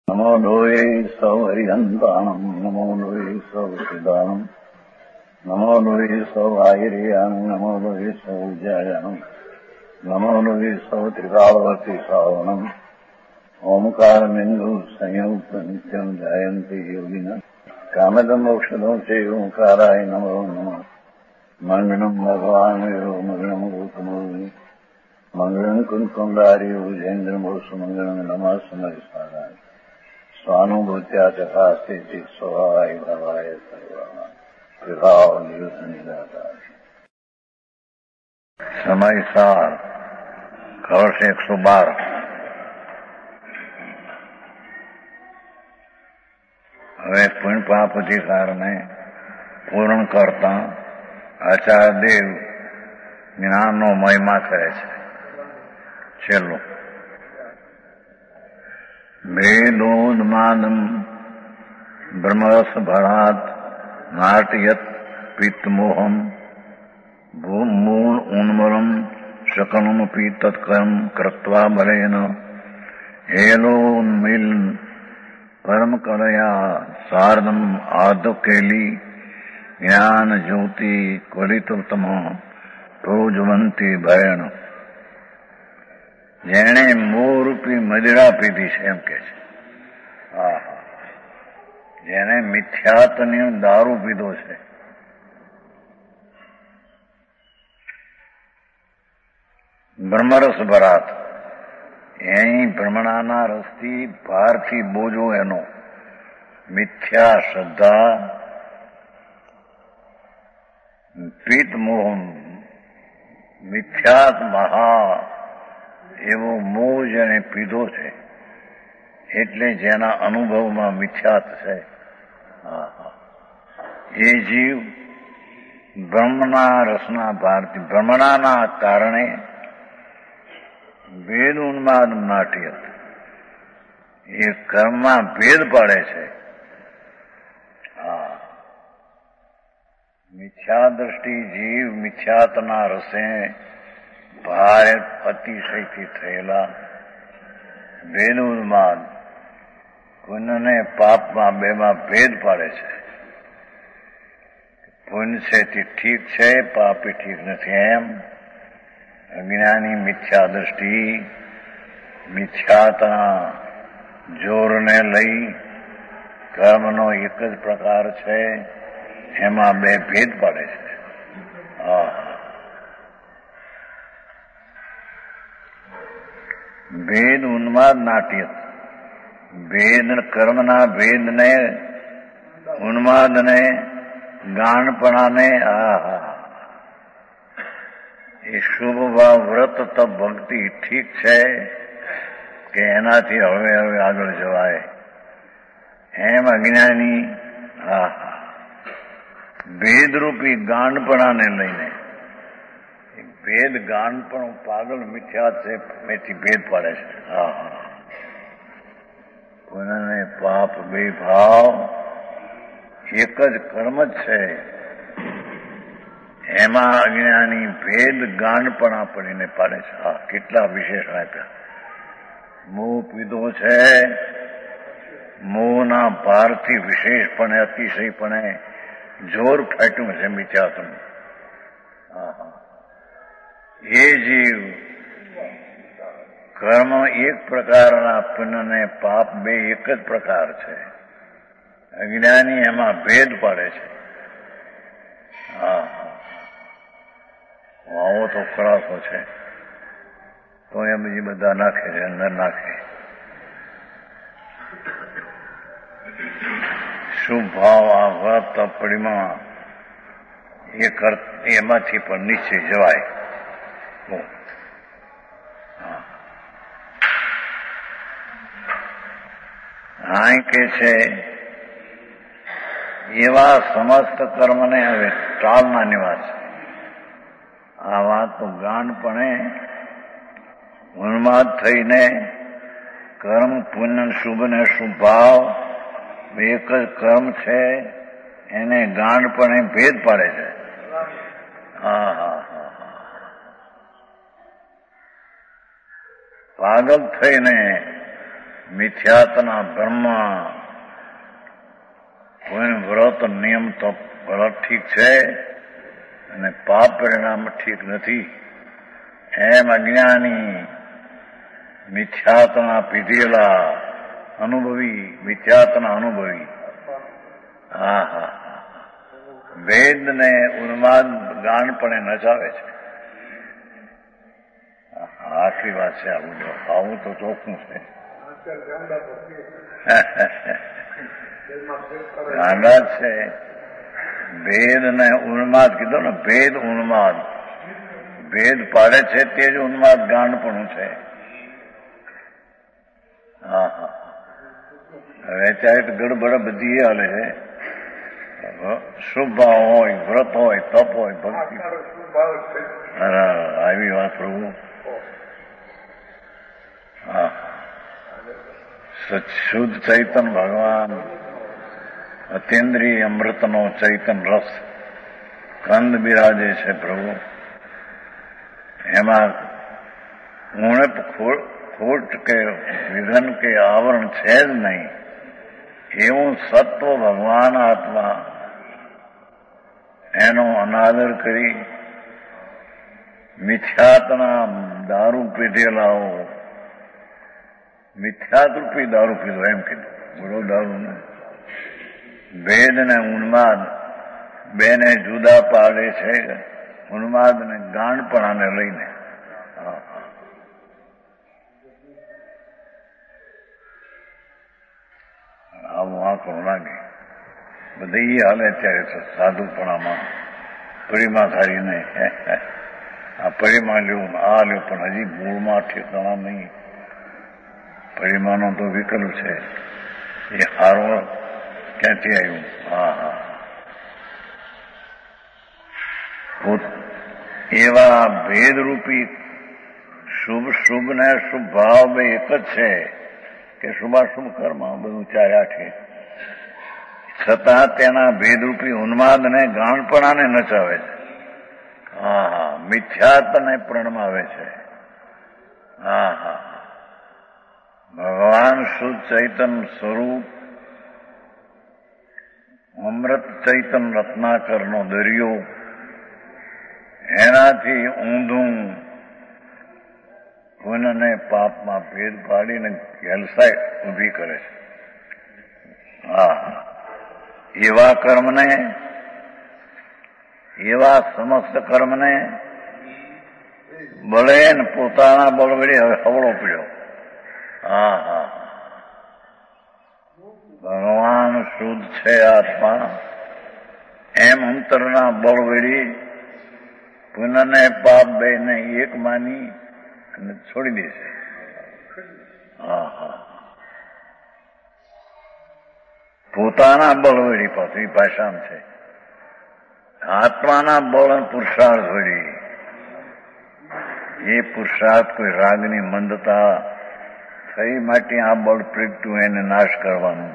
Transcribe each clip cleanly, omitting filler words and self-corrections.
નમો લોહે સૌ હરિહંતાણમ નમો લોહે સૌ સિદાનમ નમો લોહે સૌ આયર્યાણમ નમો લોહે સૌ જયાણમ નમો લોહે સૌ ત્રિકાળવતી સાવણમ ઓમકારમિંદુ સંયુક્ત નિત્યમ જાયંતિ યોગિના કામદમ મોક્ષદો છે ઓંકારાય નમો નમઃ મંગળમ ભગવાન વિરો મંગળમ ગૌતમોની મંગળમ કુંકુંડાર્યો જૈન્દ્રમોષ મંગળમ નમઃ સમરિસારાય સ્વાનુભૂત્યા ચકાસ્તે સ્વભાવાય ભાવાય સર્વા વિભાવ નિયુત નિરાકાર સમય સાર વર્ષ 112 હવે પુણ્ય પાપ અધિકારને પૂર્ણ કરતા આચાર્ય દેવ જ્ઞાનનો મહિમા કરે છે. છેલ્લું વેદોન્માદમ બ્રહ્મરસ ભરાત નાટ્યત પિત્તમોહમ ભૂમૂળ ઉન્મરમ શકનમપી તત્કર્મ કૃત્વા બલેન હેલોન્મિલ પરમ કલયા સાર્ધમ આદકેલી જ્ઞાન જ્યોતિ ક્વલિતોત્તમ પ્રોજવંતી ભયણ. જેણે મોહરૂપી મદિરા પીધી છે એમ કે છે. જેને મિથ્યાત્વની દારૂ પીધો છે. બ્રહ્મરસ ભરાત અહીં ભ્રમણાના રસથી ભારથી બોજો એનો મિથ્યા શ્રદ્ધા પિત્ત મોહમ મિથ્યાત મહા એવો મોહ જેને પીધો છે એટલે જેના અનુભવમાં મિથ્યાત છે એ જીવ બ્રહ્મના રસના ભારથી ભ્રમણાના કારણે ભેદ ઉન્માદ નાટ્યત એ કર્મમાં ભેદ પાડે છે. મિથ્યા દ્રષ્ટિ જીવ મિથ્યાતના રસે ભારે અતિશયથી થયેલા ભેદ ઉન્માદ પુણ્યને પાપમાં બેમાં ભેદ પાડે છે. પુણ્ય છે તે ઠીક છે, પાપ એ ઠીક નથી એમ અજ્ઞાની મિથ્યા દ્રષ્ટિ મિથ્યાતના જોરને લઈ કર્મનો એક જ પ્રકાર છે એમાં બે ભેદ પાડે છે. ભેદ ઉન્માદ નાટ્ય ભેદ કર્મના ભેદને ઉન્માદને ગાણપણાને એ શુભ ભાવ વ્રત તપ ભક્તિ ઠીક છે કે એનાથી હવે આગળ જવાય એમ અજ્ઞાની ભેદરૂપી ગાંડપણાને લઈને ભેદ ગાંડપણું પાગલ મિથ્યા છે એથી ભેદ પાડે છે. પુણ્ય પાપ બે ભાવ એક જ કર્મ જ છે એમાં અજ્ઞાની ભેદ ગાંડપણા પડીને પાડે છે. કેટલા વિશેષણ આપ્યા. મોહ પીધો છે, મોહના ભારથી વિશેષપણે અતિશયપણે જોર ફાટ્યું છે મિથ્યાત્વનું. એ જીવ કર્મ એક પ્રકારના પુણ્ય પાપ બે એક જ પ્રકાર છે. અજ્ઞાની એમાં ભેદ પાડે છે. આવો તો ખરાસો છે તો એ બીજી બધા નાખે છે, અંદર નાખે. શુભ ભાવ આ વ્રત તપડીમાં એમાંથી પણ નિશ્ચય જવાય. કે છે એવા સમસ્ત કર્મને હવે ટાળના નિવાસ. આ વાત તો ગાંડપણે ઉન્માદ થઈને કર્મ પુણ્ય શુભ ને શુભ ભાવ એક જ કર્મ છે એને ગાંડપણે ભેદ પાડે છે. પાગલ થઈને મિથ્યાત્વના ભ્રમમાં કોઈ વ્રત નિયમ તો વ્રત ઠીક છે અને પાપ પરિણામ ઠીક નથી એમ અજ્ઞાની મિથ્યાત્વના પીધેલા અનુભવી મિથ્યાત્વના અનુભવી હા હા વેદને ઉન્માદ ગાણપણે નચાવે છે. આખરી વાત છે. આવું તો ચોખ્ખું છે. ગાંડા છે. ભેદ ને ઉન્માદ કીધો ને, ભેદ ઉન્માદ, ભેદ પાડે છે તે જ ઉન્માદ ગાંડપણું છે. હા હા હવે ત્યારે ગડબડ બધી હાલે છે. શુભ ભાવ હોય, વ્રત હોય, તપ હોય, ભક્તિ આવી વાત પ્રભુ. હા શુદ્ધ ચૈતન ભગવાન અતિન્દ્રિય અમૃતનો ચૈતન રસ કંદ બિરાજે છે પ્રભુ. એમાં ઉણપ ખોટ કે વિઘન કે આવરણ છે જ નહીં. એવું સત્વ ભગવાન આત્મા એનો અનાદર કરી મિથ્યાત્વના દારૂ પીધેલાઓ, મિથ્યાતરૂપી દારૂ પીધો એમ કીધું, બોલો દારૂ ને ભેદ ને ઉન્માદ બેને જુદા પાડે છે. ઉન્માદ ને ગાંડપણાને લઈને આવું આંકડું લાગે બધી હાલે અત્યારે તો સાધુપણામાં પરીમાં થારી નહીં. આ પરીમાં લ્યું આ લ્યું પણ હજી મૂળમાં ઠેકાણા નહીં. પરિમાનો તો વિકલ્પ છે. એ હારો ક્યાંથી આવ્યું? હા હા એવા ભેદરૂપી શુભ ને શુભ ભાવ બે એક જ છે કે શુભાશુભ કર્મ બધું ચારે આઠે, છતાં તેના ભેદરૂપી ઉન્માદને ગાણપણાને નચાવે છે. હા હા મિથ્યાત્વને પ્રણમાવે છે. હા હા ભગવાન શુદ્ધ ચૈતન સ્વરૂપ અમૃત ચૈતન રત્નાકરનો દરિયો એનાથી ઊંધું પુણ્યને પાપમાં ભેદ પાડીને ઘેલસાઈ ઊભી કરે છે. હા એવા કર્મને, એવા સમસ્ત કર્મને બળે ને પોતાના બળ વડે હવે હવળો પીડ્યો. હા હા ભગવાન શુદ્ધ છે આત્મા એમ અંતરના બળ વડી પુનઃને પાપ બે ને એક માની અને છોડી દેશે. હા હા પોતાના બળ વડી પાછી ભાષામાં છે. આત્માના બળ પુરુષાર્થ વડી. એ પુરુષાર્થ કોઈ રાગની મંદતા થઈ માટે આ બળ પ્રગટ્યું એને નાશ કરવાનું.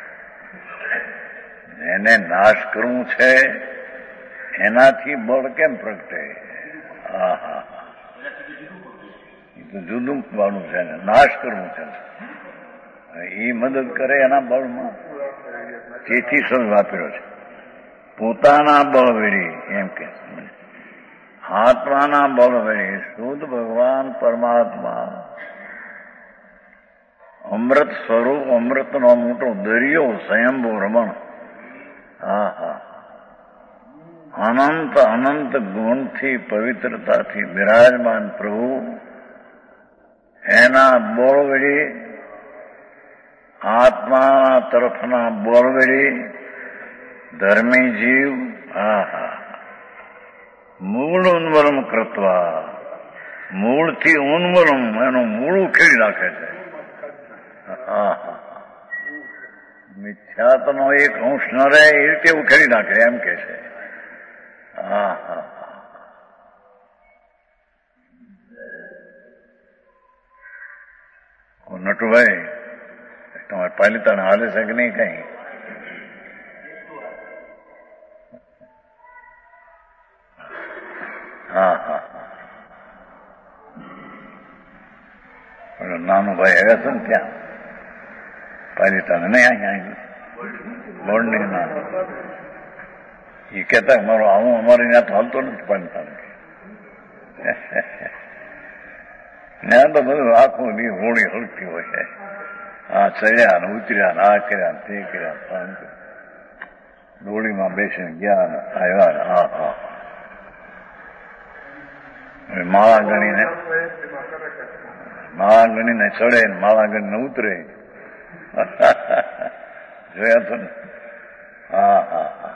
એને નાશ કરવું છે એનાથી બળ કેમ પ્રગટે? હા હા એ તો જુદું વાળું છે ને, નાશ કરવું છે. એ મદદ કરે એના બળમાં. તેથી શબ્દ વાપર્યો છે પોતાના બળ વેડી એમ કે આત્માના બળ વેડી શુદ્ધ ભગવાન પરમાત્મા અમૃત સ્વરૂપ અમૃતનો મોટો દરિયો સ્વયંભૂ રમણ. હા હા અનંત અનંત ગુણથી પવિત્રતાથી બિરાજમાન પ્રભુ એના બળ વડી આત્મા તરફના બળ વડી ધર્મી જીવ હા હા મૂળ ઉન્મલમ કૃત્વા મૂળથી ઉન્મલમ એનું મૂળ ઉખેડી નાખે છે. હા હા મિથ્યાત્વનો એક અંશ ન રહે એ રીતે ઉખેડી નાખે એમ કે છે. હા હા નટુભાઈ તમારે પાલિતાણા હાલે છે કે નહીં કઈ? હા હા નાનું ભાઈ આવ્યા છે ને ત્યાં પાલિતાને નહીં અહીંયા બોર્ડની ના એ કહેતા મારો આવું અમારે ત્યાં તો હાલતો નથી પાલિતાને. ત્યાં તો બધું આખું દી હોળી હળતી હોય. આ ચડ્યા ને ઉતર્યા ને આ કર્યા ને તે કર્યા ડોળીમાં બેસીને ગયા ને આવ્યા ને હા હા માળા ગણીને ચડે ને માળા ગણીને ઉતરે જોયા તો ને. હા હા હા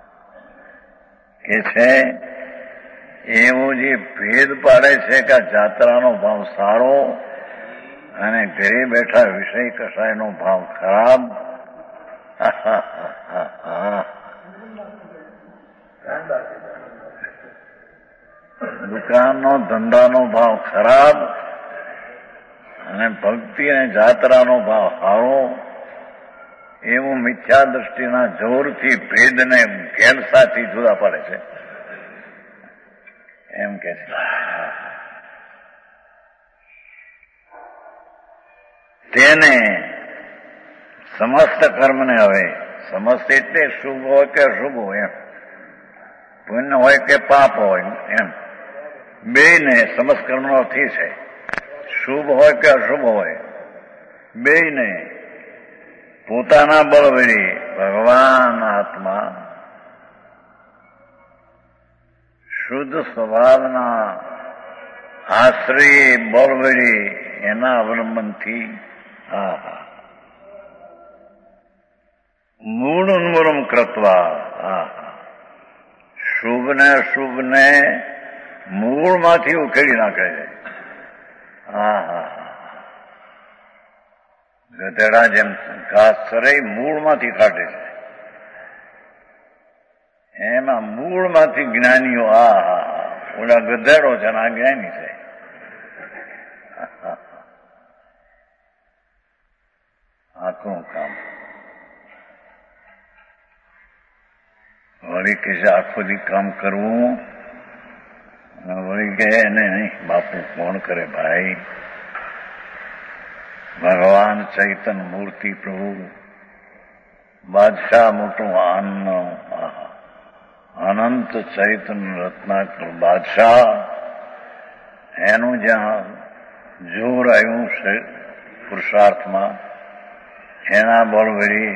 કે છે એવો જે ભેદ પાડે છે કે જાત્રાનો ભાવ સારો અને ઘરે બેઠા વિષય કસાયનો ભાવ ખરાબ. દુકાનનો ધંધાનો ભાવ ખરાબ અને ભક્તિ અને જાત્રાનો ભાવ સારો એવું મિથ્યા દ્રષ્ટિના જોરથી ભેદને ઘેલસાથી જુદા પડે છે એમ કે છે. તેને સમસ્ત કર્મને હવે સમસ્ત એટલે શુભ હોય કે અશુભ હોય એમ, પુણ્ય હોય કે પાપ હોય એમ બેયને સમસ્ત કર્મનો અર્થ છે. શુભ હોય કે અશુભ હોય બેયને પોતાના બળ વડે ભગવાન આત્મા શુદ્ધ સ્વભાવના આશ્રય બળ વડે એના અવલંબનથી મૂળ ઉન્મૂલમ કૃત્વા શુભ ને અશુભ ને મૂળમાંથી ઉખેડી નાખે છે. ગધેડા જેમ ઘાસ ચરે મૂળમાંથી કાઢે છે એમાં મૂળમાંથી જ્ઞાનીઓ ઓલા ગધેડો છે અને આ જ્ઞાની છે. આખું કામ વળી કે છે આખો દી કામ કરવું વળી કે એને નહીં બાપુ કોણ કરે ભાઈ. ભગવાન ચૈતન મૂર્તિ પ્રભુ બાદશાહ મોટું અનંત ચૈતન રત્નાકર બાદશાહ એનું જ્યાં જોર આવ્યું છે પુરુષાર્થમાં એના બળ વળી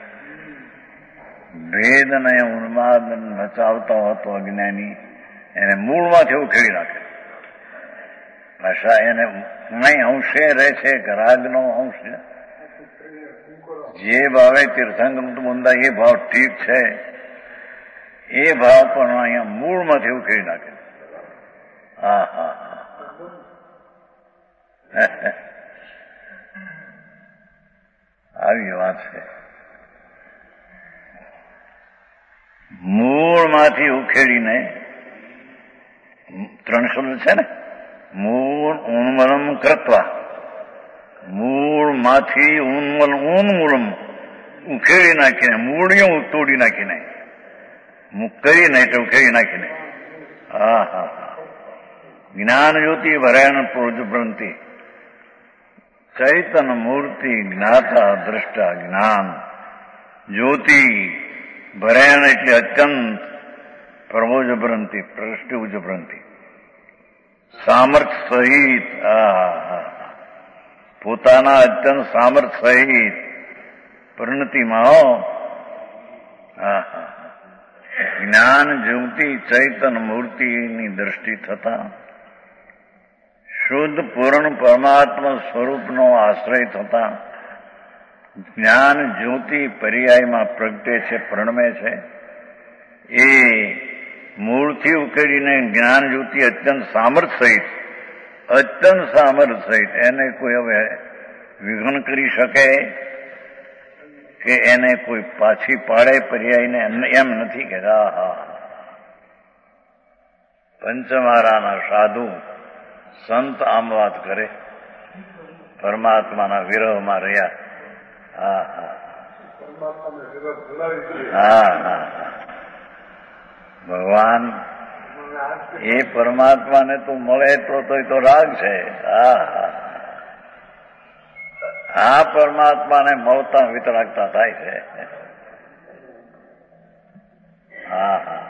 ભેદ અને ઉન્માદ નચાવતો હતો અજ્ઞાની એને મૂળમાંથી ઉખેડી નાખે. ભાષા એને નહીં અંશે રહે છે કે રાગનો અંશ જે ભાવે તીર્થંકર બંધા એ ભાવ ઠીક છે એ ભાવ પણ અહીંયા મૂળમાંથી ઉખેડી નાખે. આવી વાત છે. મૂળમાંથી ઉખેડીને ત્રણ શબ્દ છે ને મૂળ ઉન્મલમ કૃત્વા મૂળમાંથી ઉન્મૂલમ ઉખેડી નાખીને મૂળીઓ તોડી નાખીને કરીને એટલે ઉખેડી નાખીને જ્ઞાન જ્યોતિ ભરાયણ પ્રોજભ્રંતિ ચૈતન મૂર્તિ જ્ઞાતા દ્રષ્ટા જ્ઞાન જ્યોતિ ભરાયણ એટલે અત્યંત પ્રભોજભ્રંતિ પ્રષ્ટિ ઉજભ્રંતિ સામર્થ્ય સહિત પોતાના અત્યંત સામર્થ્ય સહિત પરિણતિમાં જ્ઞાન જ્યોતિ ચૈતન મૂર્તિની દ્રષ્ટિ થતા શુદ્ધ પૂર્ણ પરમાત્મા સ્વરૂપનો આશ્રય થતા જ્ઞાન જ્યોતિ પર્યાયમાં પ્રગટે છે પ્રણમે છે એ મૂળથી ઉકેડીને જ્ઞાન જ્યોતિ અત્યંત સામર્થ્ય સહિત એને કોઈ હવે વિઘ્ન કરી શકે કે એને કોઈ પાછી પાડે પર્યાયને એમ નથી કે પંચમારાના સાધુ સંત આમ વાત કરે પરમાત્માના વિરહમાં રહ્યા. ભગવાન એ પરમાત્માને તું મળે તો રાગ છે. આ પરમાત્માને મળતા વિતરાગતા થાય છે. હા હા,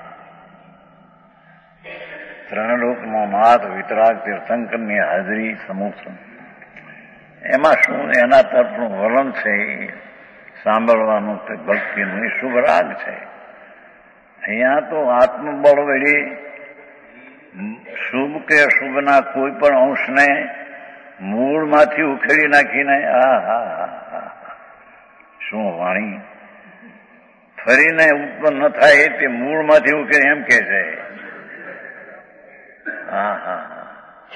ત્રણલોકનો નાથ વિતરાગ તીર્થંકરની હાજરી સમૂહ, એમાં શું એના તરફનું વલણ છે સાંભળવાનું તે ભક્તિનું એ શુભ રાગ છે. અહીંયા તો આત્મબળ વળી શુભ કે અશુભના કોઈ પણ અંશને મૂળમાંથી ઉખેડી નાખીને શું વાણી ફરીને ઉત્પન્ન ન થાય તે મૂળમાંથી ઉખેડી એમ કે છે. હા હા હા,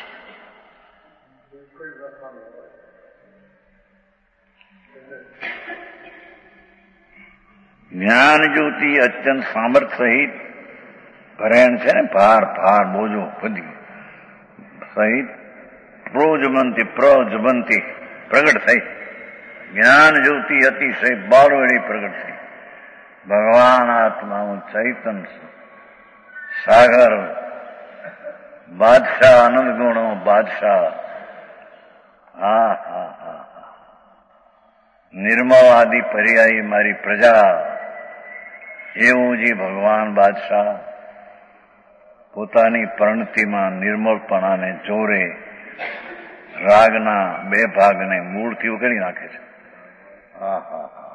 જ્ઞાન જ્યોતિ અત્યંત સામર્થ્ય સહિત ભરેણ છે ને, ભાર બોજો બધી સહિત પ્રજબંતી પ્રગટ થઈ. જ્ઞાન જ્યોતિ અતિશય બાળવડી પ્રગટ થઈ. ભગવાન આત્માનું ચૈતન સાગર, બાદશાહ, આનંદ ગુણો બાદશાહ. હા હા હા, નિર્મળ આદિ પર્યાયી મારી પ્રજા, એવું જે ભગવાન બાદશાહ પોતાની પ્રણતિમાં નિર્મળપણાને જોરે રાગના બે ભાગને મૂળથી ઉકેલી નાખે છે. હા હા હા,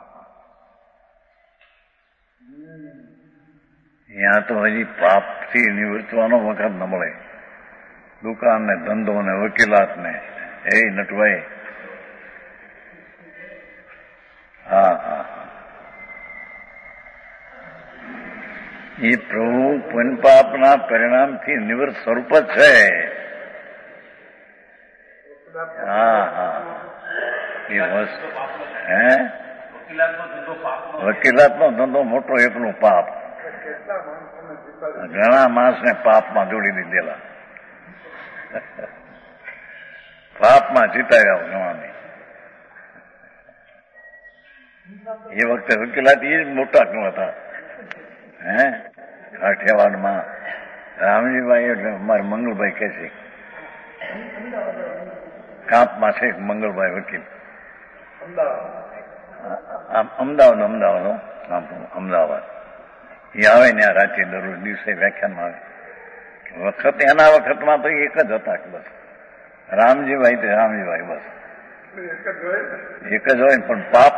ત્યાં તો હજી પાપથી નિવૃત્તવાનો વખત ન મળે. દુકાન ને ધંધો ને વકીલાત ને એ નટવાય. હા હા, એ પ્રભુ પુણ્યપાપના પરિણામથી નિવૃત્ત સ્વરૂપ જ છે. હા હા, એ વસ્તુ વકીલાતનો ધંધો મોટો એકલું પાપ. ઘણા માણસને પાપમાં જોડી દીધેલા, પાપમાં જીતાડ્યા ઘણાને. એ વખતે વકીલાત એ જ મોટા હતા. કાઠિયાવાડમાં રામજીભાઈ એટલે અમારે મંગળભાઈ કહે છે, કાપમાં છે મંગળભાઈ વકીલ, અમદાવાદ. એ આવે ને આ રાતે દરરોજ દિવસે વ્યાખ્યાનમાં આવે. વખત એના વખતમાં તો એક જ હતા કે બસ રામજીભાઈ તો રામજીભાઈ, બસ એક જ હોય. પણ પાપ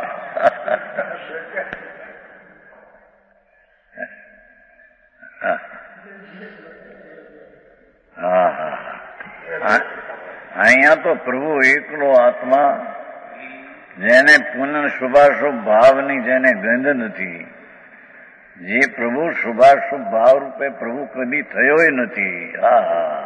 હા હા, અહીંયા તો પ્રભુ એકલો આત્મા, જેને પુનઃ શુભાશુભ ભાવની જેને ગંધ નથી, જે પ્રભુ શુભાશુભ ભાવ રૂપે પ્રભુ કદી થયો નથી. હા,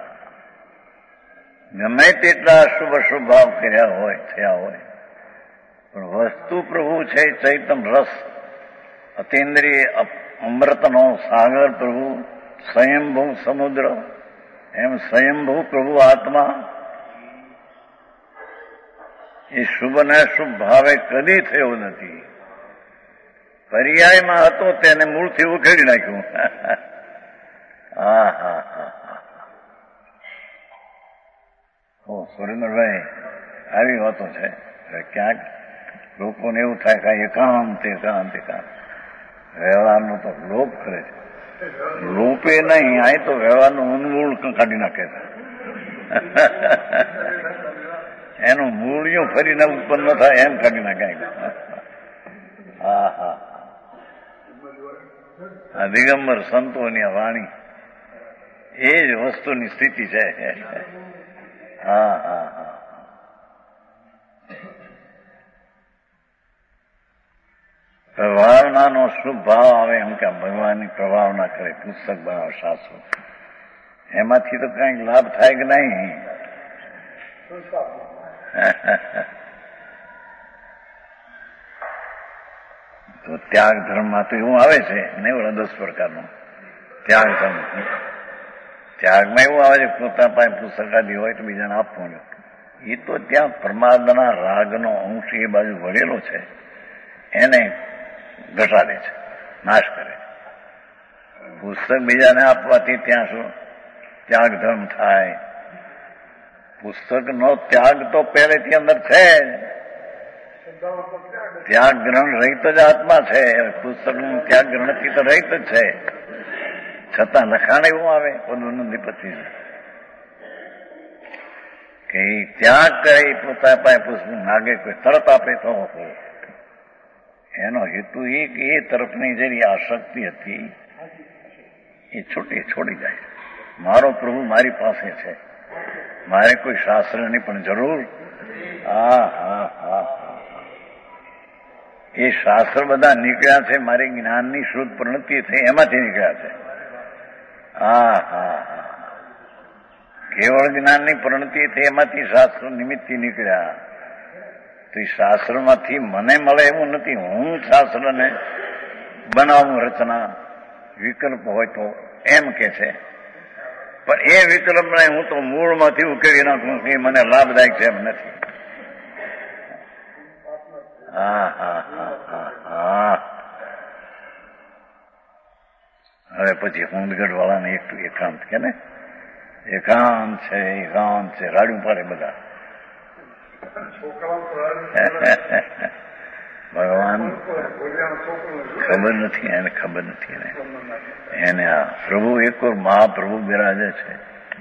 ગમે તેટલા અશુભ અશુભ ભાવ કર્યા હોય થયા હોય, પણ વસ્તુ પ્રભુ છે ચૈતન રસ, અતિન્દ્રિય અમૃતનો સાગર પ્રભુ, સ્વયંભૂ સમુદ્ર, એમ સ્વયંભૂ પ્રભુ આત્મા એ શુભ ને શુભ ભાવે કદી થયો નથી. પર્યાયમાં હતો તેને મૂળથી ઉખેડી નાખ્યું. હા હા હા, સુરેન્દ્રભાઈ આવી વાતો છે. ક્યાંક લોકોને એવું થાય કે એકાંત વ્યવહારનો તો લોપ કરે છે. લોપે નહીં, આ તો વ્યવહારનું ઉન્મૂળ કાઢી નાખે છે. એનું મૂળિયું ફરીને ઉત્પન્ન થાય એમ કાઢી નાખે. હા હા, આ દિગંબર સંતોની વાણી એ જ વસ્તુની સ્થિતિ છે. હા હા હા, પ્રભાવનાનો શુભ ભાવ આવે એમ કે ભગવાનની પ્રભાવના કરે, પુસ્તક બનાવે શાસ્ત્રો, એમાંથી તો કઈક લાભ થાય કે નહીં? તો ત્યાગ ધર્મમાં તો એવું આવે છે ને, 10 પ્રકારનો ત્યાગ ધર્મ. ત્યાગમાં એવું આવે છે પોતા પાસે પુસ્તકાદી હોય તો બીજાને આપવું. એ તો ત્યાં પરમાત્માના રાગનો અંશ એ બાજુ વળેલો છે, એને ઘટાડે છે, નાશ કરે. પુસ્તક બીજાને આપવાથી ત્યાં શું ત્યાગ ધર્મ થાય? પુસ્તકનો ત્યાગ તો પહેલેથી અંદર છે, ત્યાગ ગ્રહણ રહિત જ આત્મા છે. પુસ્તકનું ત્યાગ ગ્રહણથી તો રહિત જ છે, છતાં લખાણ એવું આવે પોતાનું અધિપતિ કે ત્યાગ કરે પોતા પાસે પુસ્તક માગે કોઈ તરત આપે તો એનો હેતુ એ કે એ તરફની જે આસક્તિ હતી એ છોડી જાય. મારો પ્રભુ મારી પાસે છે, મારે કોઈ શાસ્ત્રની પણ જરૂર. એ શાસ્ત્ર બધા નીકળ્યા છે મારી જ્ઞાનની શુદ્ધ પ્રણતિ થઈ એમાંથી નીકળ્યા છે. કેવળ જ્ઞાનની પ્રણતિ થઈ એમાંથી શાસ્ત્ર નિમિત્તથી નીકળ્યા. તો એ શાસ્ત્રમાંથી મને મળે એવું નથી. હું શાસ્ત્રને બનાવું રચના વિકલ્પ હોય તો એમ કે છે, પણ એ વિકલ્પને હું તો મૂળમાંથી ઉકેલી નાખું એ મને લાભદાયક છે એમ નથી. હવે પછી હોંદગઢ વાળાને એકાંત કે ને એકાંત છે રાડું પાડે બધા. ભગવાન ખબર નથી એને આ પ્રભુ એક મહાપ્રભુ બિરાજે છે.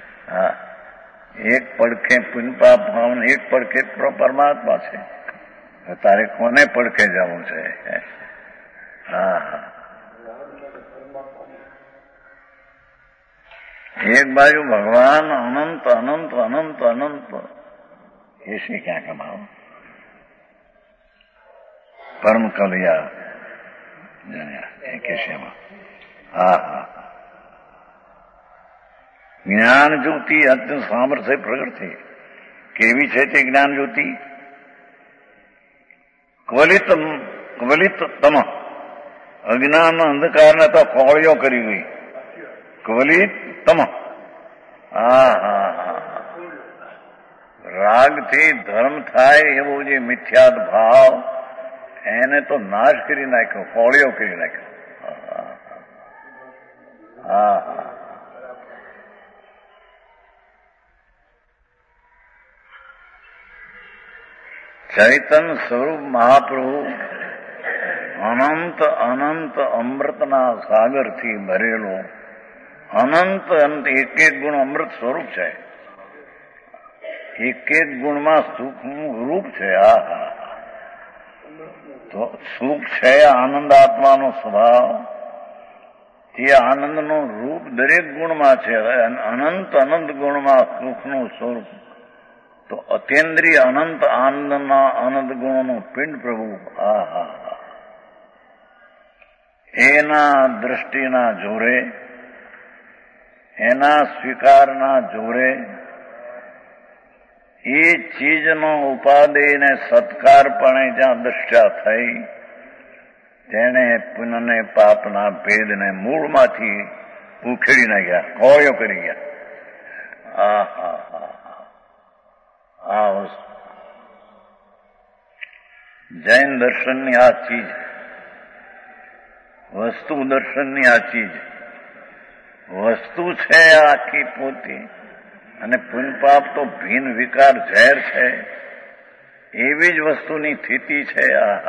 એક પડખે પુનપાપ ભાવન, એક પડખે પરમાત્મા છે. તારે કોને પડખે જવું છે? એક બાજુ ભગવાન અનંત અનંત અનંત અનંત એસી ક્યાં કમાવો પરમ કલયા કેશેમાં. જ્ઞાન જ્યોતિ અત્યંત સામર્થ્ય પ્રગટ થઈ. કેવી છે તે જ્ઞાન જ્યોતિ? કવલિતતમ અજ્ઞાન અંધકારને તો કોળીઓ કરી ગઈ. કવલિતતમ રાગથી ધર્મ થાય એવો જે મિથ્યાદ ભાવ એને તો નાશ કરી નાખ્યો, કોળીઓ કરી નાખ્યો. ચૈતન સ્વરૂપ મહાપ્રભુ અનંત અનંત અમૃતના સાગરથી ભરેલો અનંત અંત એક એક ગુણ અમૃત સ્વરૂપ છે. એક એક ગુણમાં સુખનું રૂપ છે. તો સુખ છે આનંદ આત્માનો સ્વભાવ. એ આનંદનું રૂપ દરેક ગુણમાં છે. અનંત અનંત ગુણમાં સુખનું સ્વરૂપ. તો અતેન્દ્રિય અનંત આનંદના અનંત ગુણોનું પિંડ પ્રભુ. એના દ્રષ્ટિના જોરે, એના સ્વીકારના જોરે એ ચીજનો ઉપાદેયને સત્કારપણે જ્યાં દૃષ્ટા થઈ તેને પુનઃને પાપના ભેદને મૂળમાંથી ઉખેડી નાખ્યા, કોળિયો કરી ગયા. આ વસ્તુ જૈન દર્શનની આ ચીજ, વસ્તુ દર્શનની આ ચીજ વસ્તુ છે આખી પોતી. અને પુનપાપ તો ભીન વિકાર ઝેર છે. એવી જ વસ્તુની સ્થિતિ છે.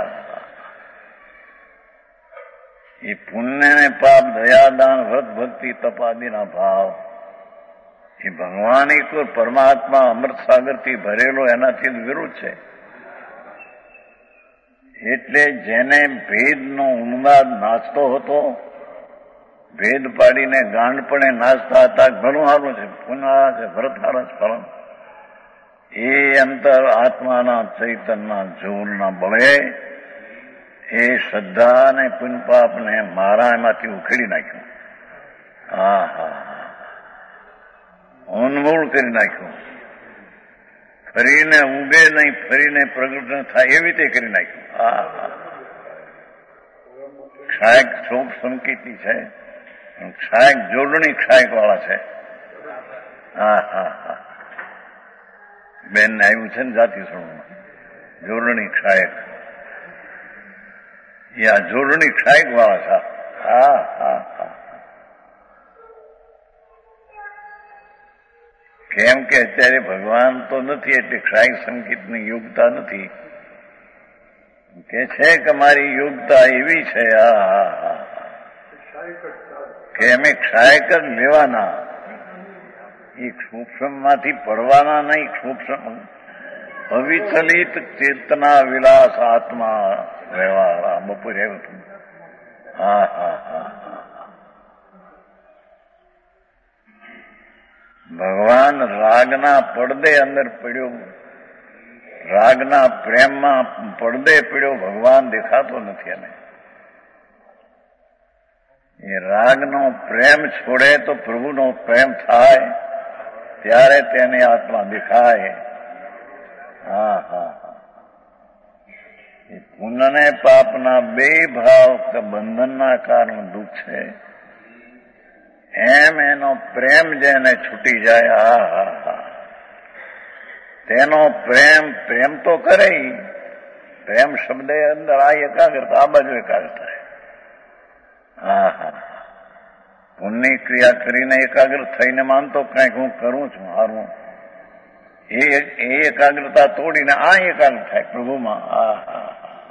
એ પુણ્ય ને પાપ, દયાદાન, વ્રત, ભક્તિ, તપાદીના ભાવ એ ભગવાન એક પરમાત્મા અમૃત સાગરથી ભરેલો એનાથી વિરુદ્ધ છે. એટલે જેને ભેદનો ઉન્માદ નાચતો હતો, ભેદ પાડીને ગાંડપણે નાચતા હતા, ઘણું સારું છે, પુનઃ છે, વ્રતહારસ ફલન. એ અંતર આત્માના ચૈતનના જોરના બળે એ શ્રદ્ધા અને પુનપાપને મારા એમાંથી ઉખેડી નાખ્યું. ઉન્મૂળ કરી નાખ્યું. ફરીને ઉગે નહીં, ફરીને પ્રગટ ન થાય એવી રીતે કરી નાખ્યું. ક્ષાયક શોક સંકેતી છે, ક્ષાયક જોડણી ક્ષાયક વાળા છે. બેન ને આવ્યું છે ને જાતિ સ્વરૂપમાં જોડણી ક્ષાયક. એ આ જોડણી ક્ષાયક વાળા છે. કેમ કે અત્યારે ભગવાન તો નથી એટલે ક્ષાયક સંકેતની યોગ્યતા નથી. કે છે કે મારી યોગ્યતા એવી છે કે અમે ક્ષાયક જ લેવાના, એ સૂક્ષ્મમાંથી પડવાના નહીં. સૂક્ષ્મ અવિચલિત ચેતના વિલાસ આત્મા વ્યવહાર. બપોરે આવ્યું હતું. હા હા હા. ભગવાન રાગના પડદે અંદર પડ્યો, રાગના પ્રેમમાં પડદે પડ્યો ભગવાન દેખાતો નથી. અને એ રાગનો પ્રેમ છોડે તો પ્રભુનો પ્રેમ થાય, ત્યારે તેને આત્મા દેખાય. હા હા હા. એ પુણ્યને પાપના બે ભાવ કે બંધનના કારણે દુઃખ છે, એમ એનો પ્રેમ જેને છૂટી જાય, હા હા હા, તેનો પ્રેમ તો કરે. પ્રેમ શબ્દ અંદર આ એકાગ્રતા, આ બાજુ એકાગ્રતા. હા હા. પુણ્યની ક્રિયા કરીને એકાગ્ર થઈને માનતો કંઈક હું કરું છું હારું, એ એકાગ્રતા તોડીને આ એકાગ્ર થાય પ્રભુમાં. હા હા.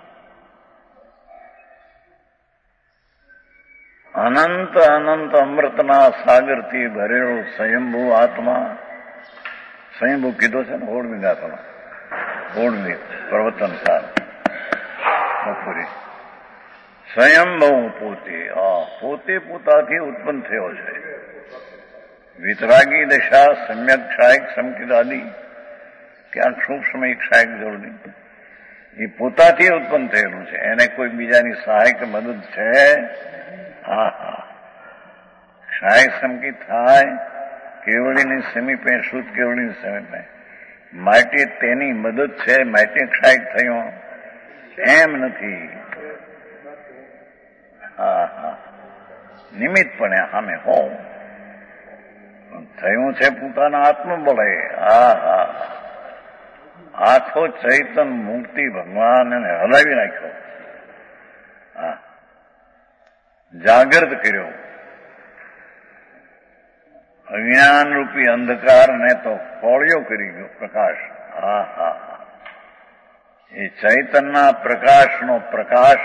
અનંત અનંત અમૃતના સાગરથી ભરેલો સ્વયંભૂ આત્મા. સ્વયંભૂ કીધો છે ને 16મી ગાથામાં, 16મી પ્રવચન સાર બપોરે. સ્વયંભૂ પોતે, પોતે પોતાથી ઉત્પન્ન થયો છે. વિતરાગી દશા, સમ્યક ક્ષાયક, સંકિત આદિ, ક્યાંક સૂક્ષ્મ ક્ષાયક જરૂર નહીં. એ પોતાથી ઉત્પન્ન થયેલું છે, એને કોઈ બીજાની સહાયક મદદ છે. હા હા. ક્ષાય સંકિત થાય કેવળીની સમીપે, શુદ્ધ કેવળીની સમીપે, માટે તેની મદદ છે, માટે ક્ષાયક થયો એમ નથી. હા હા. નિમિત્તપણે સામે હો થયું છે પોતાના આત્મબળે. હા હા. આખો ચૈતન મુક્તિ ભગવાન એને હલાવી નાખ્યો. હા. જાગૃત કર્યો. અજ્ઞાન રૂપી અંધકારને તો કોળિયો કરી ગયો પ્રકાશ. હા હા. એ ચૈતનના પ્રકાશનો પ્રકાશ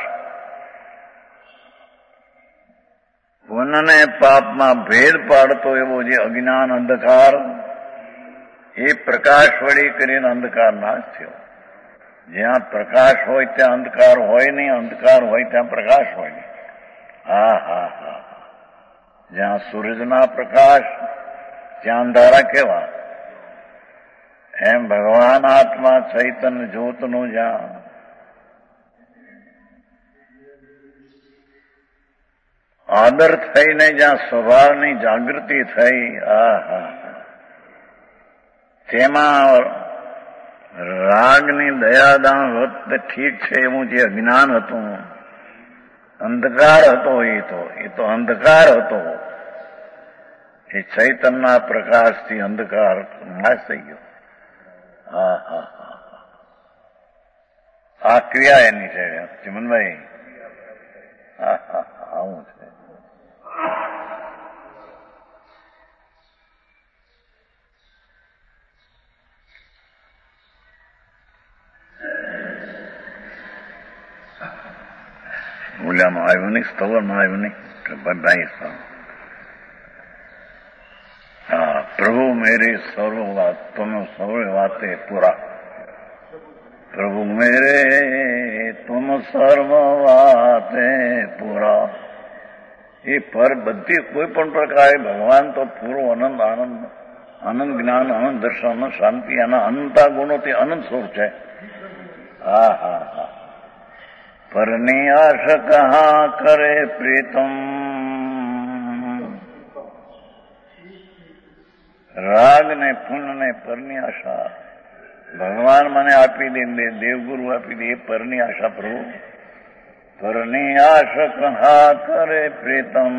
પુણ્યને પાપમાં ભેદ પાડતો એવો જે અજ્ઞાન અંધકાર, એ પ્રકાશ વળી કરીને અંધકાર નાશ થયો. જ્યાં પ્રકાશ હોય ત્યાં અંધકાર હોય નહીં, અંધકાર હોય ત્યાં પ્રકાશ હોય નહીં. હા હા હા. જ્યાં સૂરજના પ્રકાશ ત્યાં અંધારા કેવા, એમ ભગવાન આત્મા ચૈતન્ય જ્યોતનું જ્યાં આદર થઈને, જ્યાં સ્વભાવની જાગૃતિ થઈ, હા હા, તેમાં રાગની દયાદાન વખતે ઠીક છે એવું જે અજ્ઞાન હતું, અંધકાર હતો, એ તો અંધકાર હતો. એ ચૈતનના પ્રકાશથી અંધકાર નાશ થઈ ગયો. હા હા હા. આ ક્રિયા એની છે ચિમનભાઈ. હા હા. આવું છે. મૂલ્યામાં આવ્યું નહીં, સ્તવરમાં આવ્યું નહીં. હા. પ્રભુ મેરી સર્વ વાત, તમે સર્વ વાતે પૂરા. પ્રભુ મેરે તુમ સર્વ વાતે પૂરા. એ પર બધી કોઈ પણ પ્રકારે ભગવાન તો પૂરો આનંદ, આનંદ, આનંદ જ્ઞાન, આનંદ દર્શન, આનંદ શાંતિ, આના અનંતા ગુણોથી અનંત સ્વરૂપ છે. હા હા હા. પરની આશ કહા કરે પ્રીતમ, રાગ ને પુણ્ય ને પરની આશા ભગવાન મને આપી દે, દેવગુરુ આપી દે, એ પરની આશા પ્રભુ. પરની આશ કહા કરે પ્રીતમ,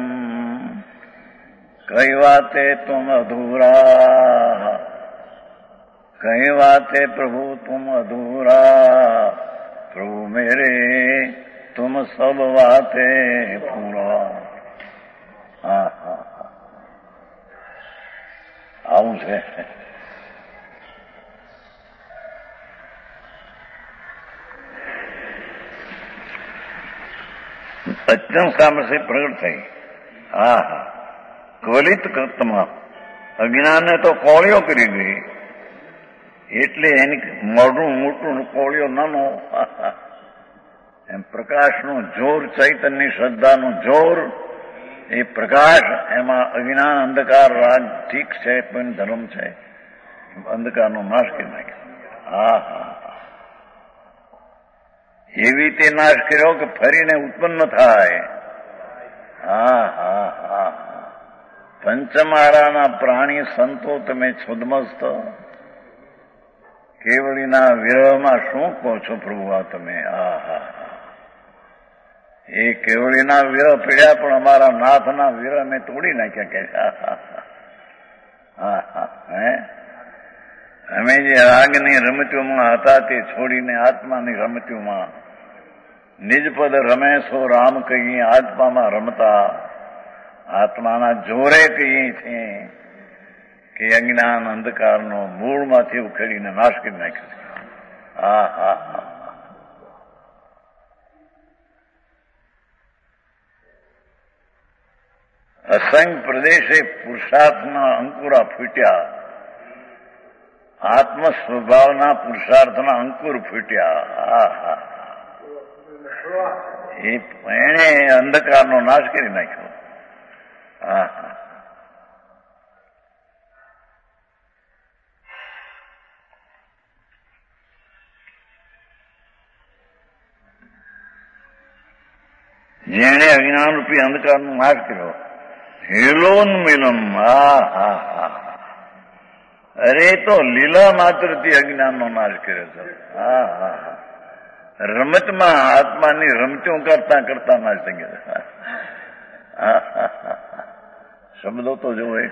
કઈ વાતે તુમ અધૂરા, કઈ વાતે પ્રભુ તુમ અધૂરા, પ્રભુ મેરે તુમ સબ વાતે પૂરા. હા હા. આવું છે. અત્યંત સામર્થ્ય પ્રગટ થઈ. હા હા, કવલિત કૃતમાં અજ્ઞાનને તો કોળિયો કરી ગઈ, એટલે એની મોઢું મોટું કોળિયો નાનો. એમ પ્રકાશનું જોર, ચૈતન્ય શ્રદ્ધાનું જોર, એ પ્રકાશ, એમાં અજ્ઞાન અંધકાર રાગ ઠીક છે, પણ ધર્મ છે, અંધકારનો નાશ કરી નાખ્યો. હા હા, એવી રીતે નાશ કર્યો કે ફરીને ઉત્પન્ન થાય. હા હા હા, પંચમારાના પ્રાણી સંતો તમે છુદમસ્ત, કેવળીના વિરહમાં શું કહો છો પ્રભુ આ તમે? હા હા, એ કેવળીના વિરહ પીડ્યા, પણ અમારા નાથના વિરહ મેં તોડી નાખ્યા કે. હા હા, હે અમે જે રાગની રમતીઓમાં હતા તે છોડીને આત્માની રમતીઓમાં નિજપદ રમેશો રામ કહીએ, આત્મામાં રમતા, આત્માના જોરે કહીએ છીએ કે અજ્ઞાન અંધકારનો મૂળમાંથી ઉખેડીને નાશ કરી નાખ્યો. હા હા હા, અસંખ્ય પ્રદેશે પુરુષાર્થના અંકુરા ફૂટ્યા, આત્મ સ્વભાવના પુરુષાર્થના અંકુર ફૂટ્યા. હા હા, એને અંધકારનો નાશ કરી નાખ્યો. હા હા, જેણે અજ્ઞાન રૂપી અંધકારનો નાશ કર્યો. હેલોન્મિલન. હા હા હા, અરે તો લીલા માત્રથી અજ્ઞાનનો નાશ કર્યો છે. હા હા હા, રમતમાં આત્માની રમતીઓ કરતા કરતા નાશ થઈ ગયા. શબ્દો તો જો એક.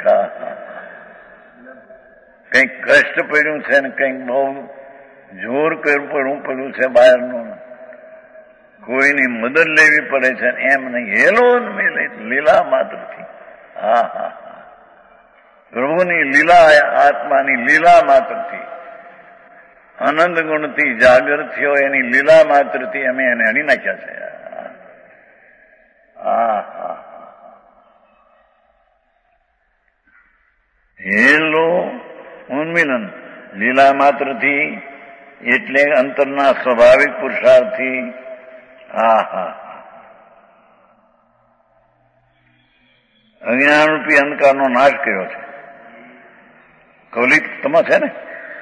કંઈક કષ્ટ પડ્યું છે ને કંઈક બહુ જોર કરવું પડ્યું છે બહારનું, કોઈની મદદ લેવી પડે છે એમ નહીં. હેલો લીલા માત્રથી. હા હા, પ્રભુની લીલા, આત્માની લીલા માત્રથી, આનંદ ગુણથી જાગૃત થયો, એની લીલા માત્રથી અમે એને હણી નાખ્યા છે. હા હા, હેલો ઉન્મિલન, લીલા માત્રથી એટલે અંતરના સ્વાભાવિક પુરુષાર્થથી. હા હા, અજ્ઞાન રૂપી અંધકારનો નાશ કર્યો છે. કૌલિકમાં છે ને,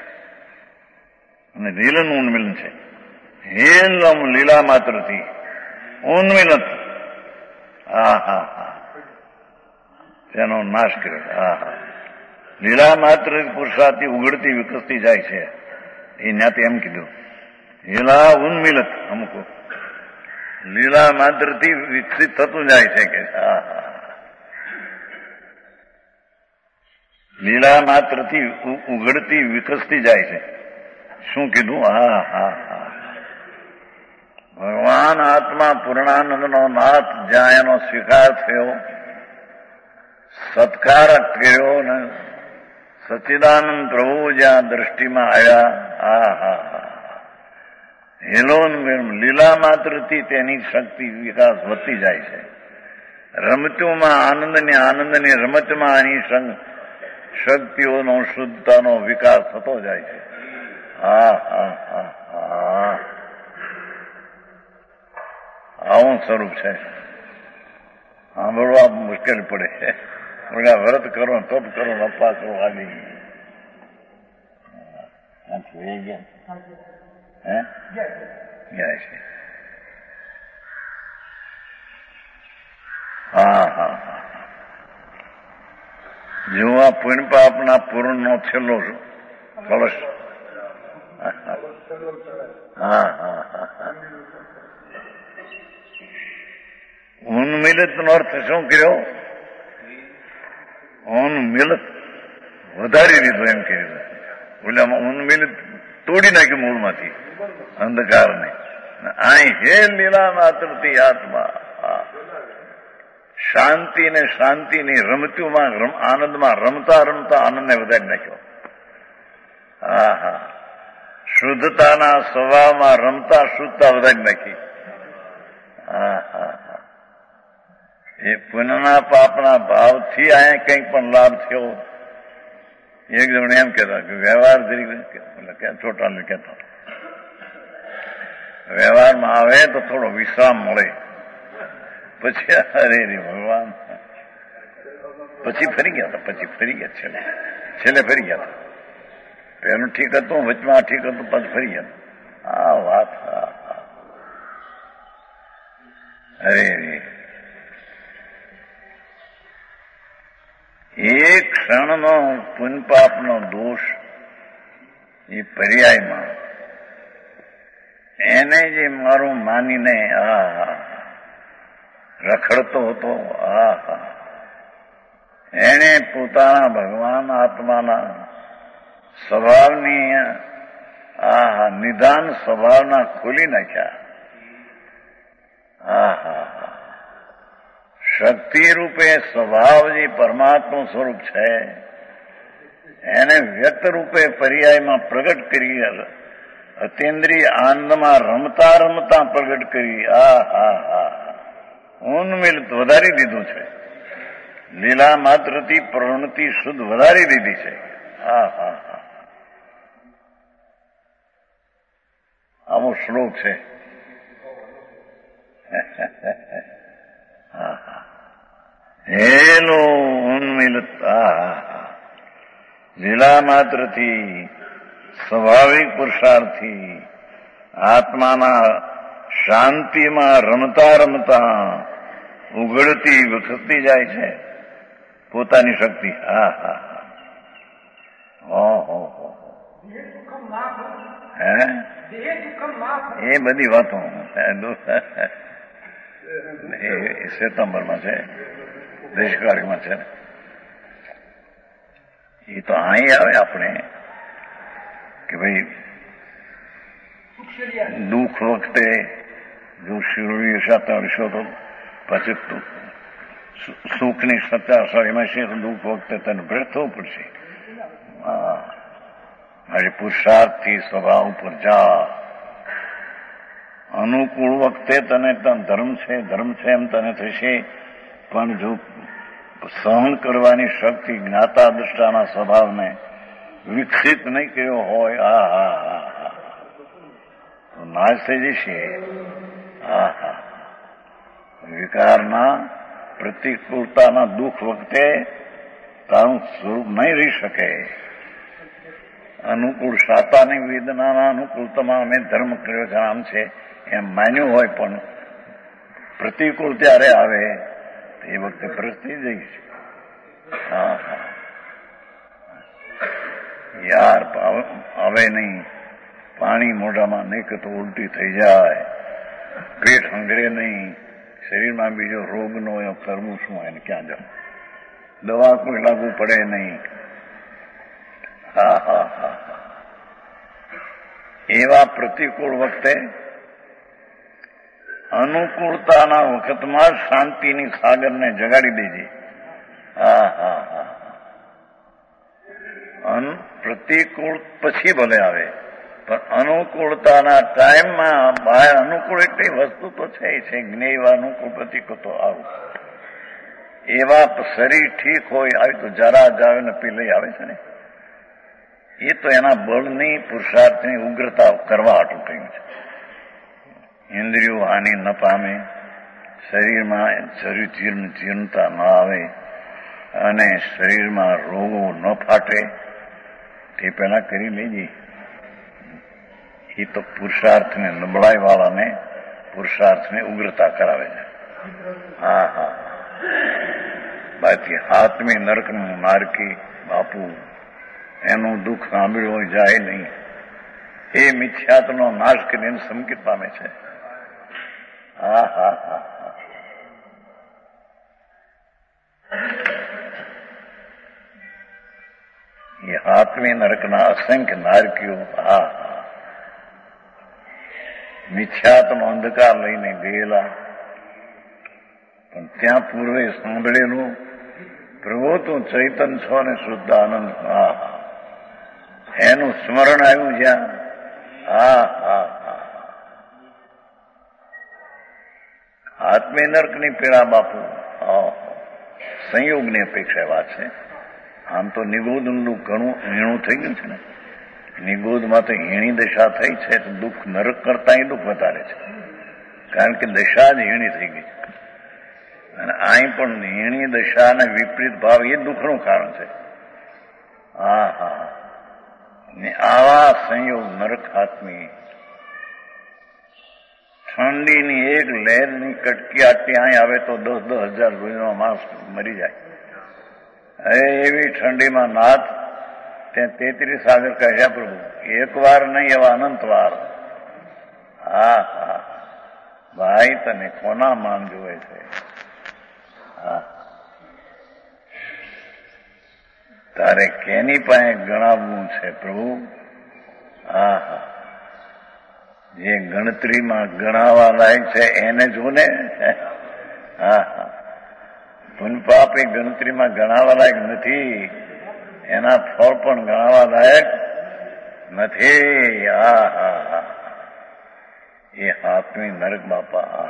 અને લીલન ઉન્મિલન છે. હેલમ લીલા માત્રથી ઉન્મિલન. હા હા હા, તેનો નાશ કર્યો. હા હા, લીલા માત્ર પુરુષાર્થથી ઉઘડતી વિકસતી જાય છે. એ ન્યાથી એમ કીધું, લીલા ઉન્મિલત. અમુક લીલા માત્રથી વિકસિત થતું જાય છે કે. હા હા, લીલા માત્રથી ઉઘડતી વિકસતી જાય છે. શું કીધું? હા હા હા, ભગવાન આત્મા પૂર્ણાનંદનો નાથ, જ્યાં એનો સ્વીકાર થયો, સત્કાર કર્યો ને સચ્ચિદાનંદ પ્રભુ જ્યાં દ્રષ્ટિમાં આવ્યા. હા હા હા, હેલોન લીલા માત્રથી તેની શક્તિ વિકાસ વધતી જાય છે. રમતોમાં આનંદની રમતમાં એની શક્તિઓનો, શુદ્ધતાનો વિકાસ થતો જાય છે. હા હા હા હા, આવું સ્વરૂપ છે. સાંભળવા મુશ્કેલ પડે છે. વ્રત કરો, તપ કરો, અપા કરો, આદિ જાય છે. હા હા હા, જો આ પુણ્ય પાપના પૂર્ણનો છેલ્લો કળશ. હા હા હા, ઉન્મિલિત નો અર્થ શું કર્યો? ઉન્મિલિત વધારી દીધું એમ કહી દીધું. ઓલામાં ઉન્મિલિત તોડી નાખ્યું મૂળમાંથી અંધકારને. અહીં હે લીલા માત્રથી આત્મા શાંતિની રમતીઓમાં આનંદમાં રમતા રમતા આનંદને વધારી નાખ્યો. હા હા, શુદ્ધતાના સ્વભાવમાં રમતા શુદ્ધતા વધારી નાખી. હા હા હા, એ પુણ્યના પાપના ભાવથી અહીંયા કંઈક પણ લાભ થયો. એક જણ એમ કહેતા કે વ્યવહાર તરીકે છોટાને કહેતા વ્યવહારમાં આવે તો થોડો વિશ્રામ મળે, પછી અરે ભગવાન પછી ફરી ગયા હતા. છેલ્લે ફરી ગયા હતા. પેલું ઠીક હતું, વચમાં ઠીક હતું, પછી ફરી ગયા. આ વાત અરે એક ક્ષણનો પુણ્યપાપનો દોષ એ પર્યાયમાં એને જે મારું માનીને રખડતો હતો, એને પોતાના ભગવાન આત્માના સ્વભાવની નિદાન સ્વભાવના ખોલી નાખ્યા. શક્તિ રૂપે સ્વભાવ જે પરમાત્મા સ્વરૂપ છે એને વ્યક્ત રૂપે પર્યાયમાં પ્રગટ કરી, અતિન્દ્રિય આનંદમાં રમતા રમતા પ્રગટ કરી. ઉન્મિલિત વધારી દીધું છે. લીલા માત્રથી પ્રવૃત્તિ શુદ્ધ વધારી દીધી છે. આવો શ્લોક છે. હેલો ઉન્મિલિત લીલા માત્રથી સ્વાભાવિક પુરુષાર્થથી આત્માના શાંતિમાં રમતા રમતા ઉઘડતી વિખરતી જાય છે પોતાની શક્તિ. એ બધી વાતો શ્વેતાંબરમાં છે, દેશકાળમાં છે. એ તો અહીં આવે આપણે કે ભાઈ દુઃખ વખતે જો શિરોડી સાતાવશો તો પછી સુખની સત્તાશાળીમાં છે તો દુઃખ વખતે તને ભેટ થવું પડશે. આજે પુરુષાર્થથી સ્વભાવ ઉપર જા. અનુકૂળ વખતે તને ધર્મ છે એમ તને થશે, પણ જો સહન કરવાની શક્તિ જ્ઞાતા દ્રષ્ટાના સ્વભાવને વિકસિત નહીં કર્યો હોય તો નાશ થઈ જશે. વિકારના પ્રતિકૂળતાના દુઃખ વખતે તારું સ્વરૂપ નહીં રહી શકે. અનુકૂળ સાતાની વેદનાના અનુકૂળતામાં અમે ધર્મ કર્યો છે, આમ છે એમ માન્યું હોય, પણ પ્રતિકૂળ ત્યારે આવે એ વખતે પ્રસ્તી જઈ છે. યાર આવે નહીં, પાણી મોઢામાં નહીં કે તો ઉલટી થઈ જાય, પેટ હંગરે નહીં, શરીરમાં બીજો રોગ નો કરવું શું એને ક્યાં જાવ, દવા કોઈ લાગુ પડે નહીં. એવા પ્રતિકૂળ વખતે અનુકૂળતાના વખતમાં શાંતિની સાગરને જગાડી દેજે. પ્રતિકૂળ પછી ભલે આવે, પણ અનુકૂળતાના ટાઈમમાં બહાર અનુકૂળ એટલી વસ્તુ તો છે જ્ઞેય અનુકૂળ પ્રતિકૂળ તો આવું. એવા શરીર ઠીક હોય આવી તો જરા જાવે ને પી આવે છે ને, એ તો એના બળની પુરુષાર્થની ઉગ્રતા કરવા હાટું કહ્યું છે. ઇન્દ્રિયો હાનિ ન પામે, શરીરમાં જીર્ણતા ન આવે અને શરીરમાં રોગો ન ફાટે તે પહેલા કરી લેજે. એ તો પુરુષાર્થને નબળાઈ વાળાને પુરુષાર્થને ઉગ્રતા કરાવે છે. બાકી આત્મી નરકનું નારકી બાપુ એનું દુઃખ સાંભળ્યું જાય નહીં. એ મિથ્યાત્વનો નાશ કરીને સંકેત પામે છે. એ આત્મી નરકના અસંખ્ય નારકીઓ મિથ્યાત્વનો અંધકાર લઈને ગયેલા, પણ ત્યાં પૂર્વે સાંભળેલું પ્રભુ તું ચૈતન છો ને શુદ્ધ આનંદ, એનું સ્મરણ આવ્યું જ્યાં આત્મી નર્કની પીડા બાપુ. સંયોગની અપેક્ષા વાત છે. આમ તો નિગોદનું ઘણું હીણું થઈ ગયું છે ને. નિગોદમાં તો હીણી દશા થઈ છે તો દુઃખ નરક કરતા દુઃખ વધારે છે, કારણ કે દશા જ હીણી થઈ ગઈ છે. અને અહીં પણ હીણી દશા અને વિપરીત ભાવ એ દુઃખનું કારણ છે. આવા સંયોગ નરક આત્મી. ઠંડીની એક લહેરની કટકી આટલી અહીં આવે તો 10,000 રૂપિયાનો માણસ મરી જાય. એવી ઠંડીમાં નાથ ત્યાં 33 સાગર કહ્યા પ્રભુ, એક વાર નહીં એવા અનંત વાર. ભાઈ તને કોના માન જોવે છે? તારે કેની પાસે ગણાવવું છે પ્રભુ? જે ગણતરીમાં ગણાવા લાયક છે એને જો ને. પુનપાપ એ ગણતરીમાં ગણાવા લાયક નથી, એના ફળ પણ ગણાવા લાયક નથી. એ હાથમી નરક બાપા.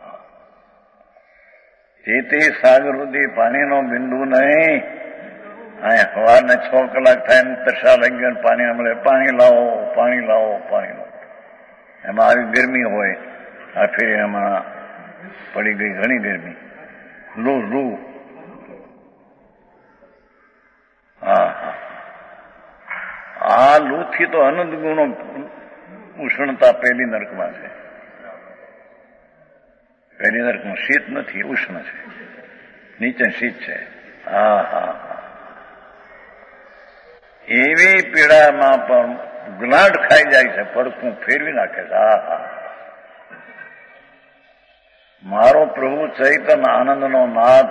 તે સાગર સુધી પાણીનો બિંદુ નહીં. અહીંયા સવારને 6 કલાક થાય ને તરસા લાગી ગયો, પાણી મળે, પાણી લાવો, પાણી લાવો, પાણી લાવો. એમાં આવી ગરમી હોય. આ ફેરી એમાં પડી ગઈ ઘણી ગરમી. લૂ. આ લૂથી તો અનંત ગુણો ઉષ્ણતા પહેલી નરકમાં છે. પહેલી નરકમાં શીત નથી, ઉષ્ણ છે. નીચે શીત છે. એવી પીડામાં પણ ગ્લાડ ખાઈ જાય છે, પડખું ફેરવી નાખે છે. મારો પ્રભુ ચૈતન્ય આનંદનો નાથ.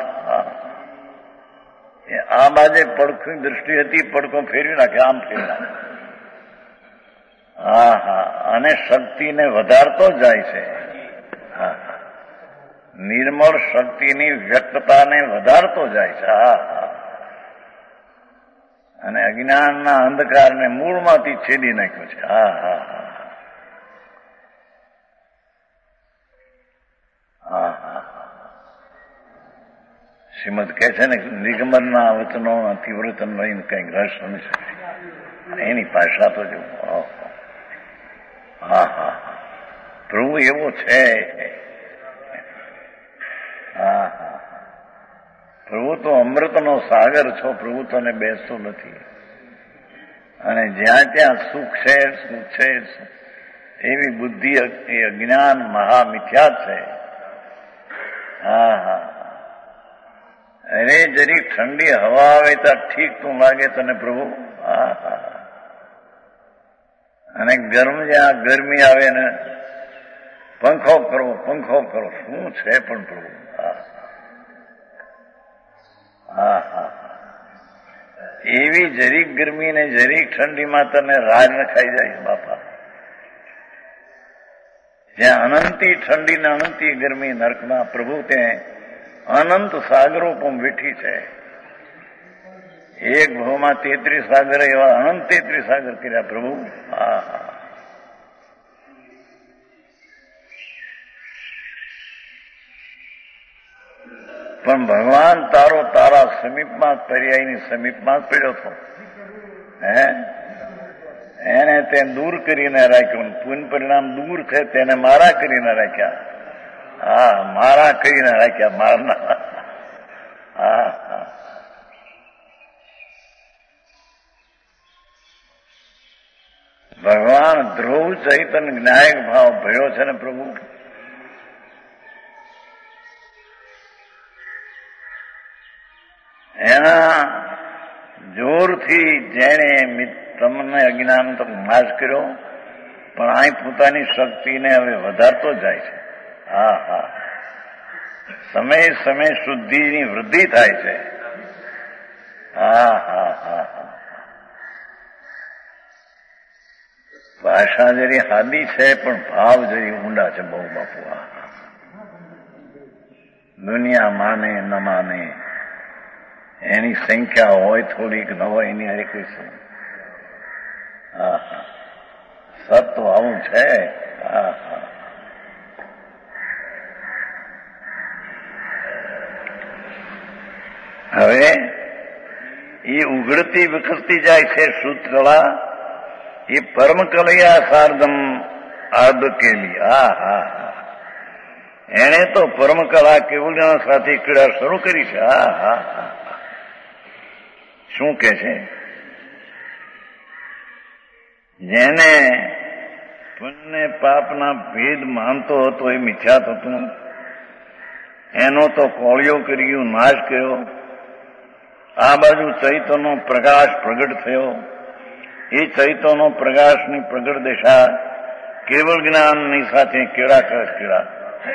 આ બાજે પડખું દ્રષ્ટિ હતી, પડખો ફેરવી નાખે, આમ ફેરવી નાખે. અને શક્તિને વધારતો જાય છે. નિર્મળ શક્તિની વ્યક્તતાને વધારતો જાય છે. અને અજ્ઞાનના અંધકારને મૂળમાંથી છેદી નાખ્યો છે. શ્રીમદ કહે છે ને, નિગમનના વચનો તીવ્રતન રહીને કંઈક રસ સમજી શકે. એની ભાષા તો જો. પ્રભુ એવો છે. પ્રભુ તો અમૃતનો સાગર છો. પ્રભુ તને બેસતો નથી. અને જ્યાં ત્યાં સુખ છે, સુખ છે, એવી બુદ્ધિ એ અજ્ઞાન મહામિથ્યા છે. અરે જરી ઠંડી હવા આવે તો ઠીક તું લાગે તને પ્રભુ. અને જ્યાં ગરમી આવે ને પંખો કરો, પંખો કરો. શું છે પણ પ્રભુ? એવી જરીક ગરમી ને જરીક ઠંડીમાં તને રાજ નખાઈ જાય બાપા. જ્યાં અનંતી ઠંડી ને અનંતી ગરમી નરકમાં પ્રભુ ત્યાં અનંત સાગરો પણ વેઠી છે. એક ભાવમાં 33 સાગર એવા અનંત 33 સાગર કર્યા પ્રભુ. પણ ભગવાન તારા સમીપમાં પર્યાયની સમીપમાં જ પડ્યો હતો. એને તે દૂર કરીને રાખ્યું. પુણ્ય પરિણામ દૂર છે તેને મારા કરીને રાખ્યા. મારા કરીને રાખ્યા, મારના. ભગવાન ધ્રુવ ચૈતન્ય જ્ઞાયક ભાવ ભયો છે ને પ્રભુ. એના જોરથી જેણે તમને અજ્ઞાન તો નાશ કર્યો, પણ અહીં પોતાની શક્તિને હવે વધારતો જાય છે. સમય શુદ્ધિની વૃદ્ધિ થાય છે. ભાષા જરી હાદી છે પણ ભાવ જરી ઊંડા છે બહુ બાપુ. દુનિયા માને ન માને એની સંખ્યા હોય થોડીક ન હોય એની હારે કોઈ સત તો આવું છે. ઉઘડતી વિકસતી જાય છે શુદ્ધ કલા, એ પરમ કલૈયા સાર્ધમ આર્ધ કેલી. હા હા હા, એણે તો પરમ કલા કેવલ્યના સાથે ક્રીડા શરૂ કરી છે. હા હા હા, શું કે છે? જેને પુણ્ય પાપના ભેદ માનતો હતો એ મિથ્યાત હતું, એનો તો કોળિયો કર્યો, નાશ કર્યો. આ બાજુ ચૈતન્યનો પ્રકાશ પ્રગટ થયો. એ ચૈતન્યનો પ્રકાશની પ્રગટ દિશા કેવળ જ્ઞાનની સાથે કેળા કરે. કેળા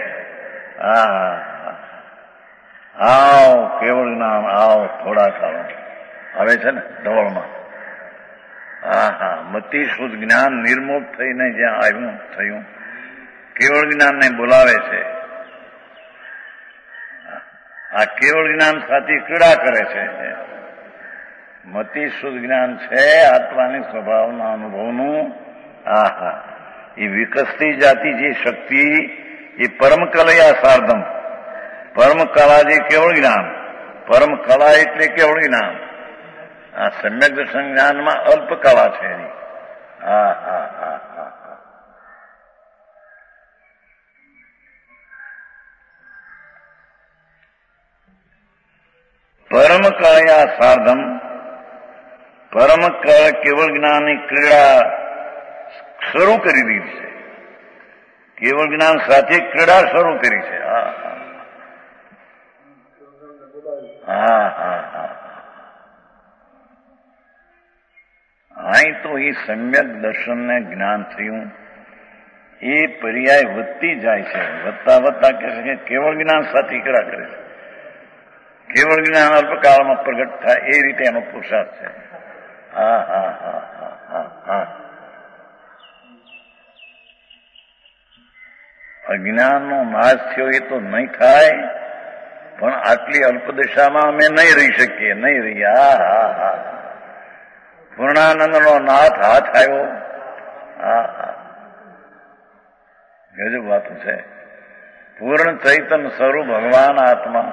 આવ કેવળ જ્ઞાન આવ, થોડા કાળો આવે છે ને ધવળમાં. હા હા, મતિ શુદ્ધ જ્ઞાન નિર્મોક થઈને જ્યાં આવ્યું થયું કેવળ જ્ઞાનને બોલાવે છે. આ કેવળ જ્ઞાન સાથે ક્રીડા કરે છે. મતિ શુદ્ધ જ્ઞાન છે આત્માની સ્વભાવના અનુભવનું. હા હા, એ વિકસતી જાતી જે શક્તિ એ પરમ કલયા સાર્ધમ. પરમ કલા જે કેવળ જ્ઞાન, પરમ કલા એટલે કેવળ જ્ઞાન. આ સમ્યક દર્શન જ્ઞાનમાં અલ્પ કલા છે એની. હા હા હા હા હા, પરમ કળયા સાર્ધમ. પરમ કેવળ જ્ઞાનની ક્રીડા શરૂ કરી દીધી છે. કેવળ જ્ઞાન સાથે ક્રીડા શરૂ કરી છે. હા હા હા હા, અહીં તો એ સમ્યક દર્શનને જ્ઞાન થયું, એ પર્યાય વધતી જાય છે. વધતા વધતા કહે છે કે કેવળ જ્ઞાન સાથે ક્રીડા કરે છે. કેવળ જ્ઞાન અલ્પકાળમાં પ્રગટ થાય એ રીતે એનો પુરુષાર્થ છે. હા હા હા હા હા હા, અજ્ઞાનનો નાશ થયો એ તો નહીં થાય, પણ આટલી અલ્પદશામાં અમે નહીં રહી શકીએ, નહીં રહી. હા હા હા, પૂર્ણાનંદનો નાથ હાથ આવ્યો. હા હા, ગજબ વાત છે. પૂર્ણ ચૈતન્ય સ્વરૂપ ભગવાન આત્મા,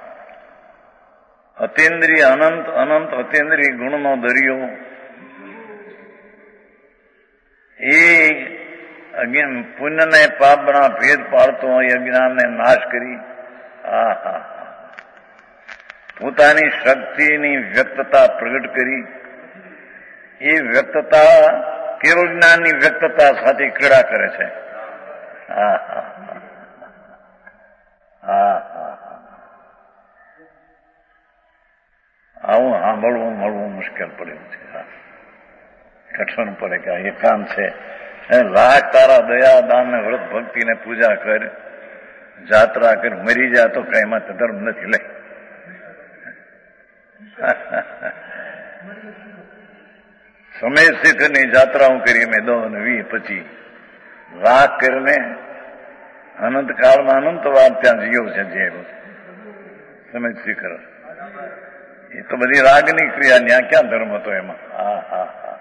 અતિન્દ્રિય અનંત અનંત અતિન્દ્રિય ગુણનો દરિયો, એ પુણ્યને પાપના ભેદ પાડતો હોય, અજ્ઞાનને નાશ કરી. હા હા, પોતાની શક્તિની વ્યક્તતા પ્રગટ કરી. એ વ્યક્તતા કેવળ જ્ઞાનની વ્યક્તતા સાથે ક્રીડા કરે છે. હા હા હા હા, આવું સાંભળવું મળવું મુશ્કેલ પડ્યું છે. કઠણ પડે કે એકાંત છે. લાખ તારા દયા દાન ને વ્રત ભક્તિ ને પૂજા કર, જાત્રા કર, મરી જા તો કઈ એમાં ધર્મ નથી. લે સમય શીખની જાત્રાઓ કરી મેં 10 20 25 લાખ કરીને અનંત કાળમાં અનંત વાર ત્યાં જીવ છે. જે સમય શિખર એ તો બધી રાગની ક્રિયા, ત્યાં ક્યાં ધર્મ હતો એમાં. હા હા હા,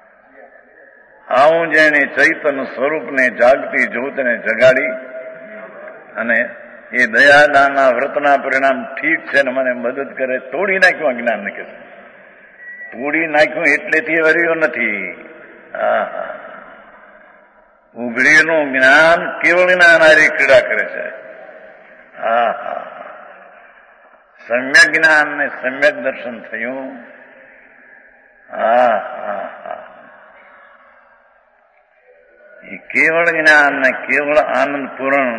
આવું જેને ચૈતન્ય સ્વરૂપને જાગતી જ્યોતને જગાડી અને એ દયાદાનના વ્રતના પરિણામ ઠીક છે ને મને મદદ કરે, તોડી નાખ્યું અજ્ઞાન ને કે તોડી નાખ્યું એટલેથી વર્યો નથી. હા હા, ઉઘડીનું જ્ઞાન કેવળ જ્ઞાન હારી ક્રીડા કરે છે. હા હા, સમ્યક જ્ઞાન ને સમ્યક દર્શન થયું. હા હા હા, એ કેવળ જ્ઞાન ને કેવળ આનંદ પૂર્ણ.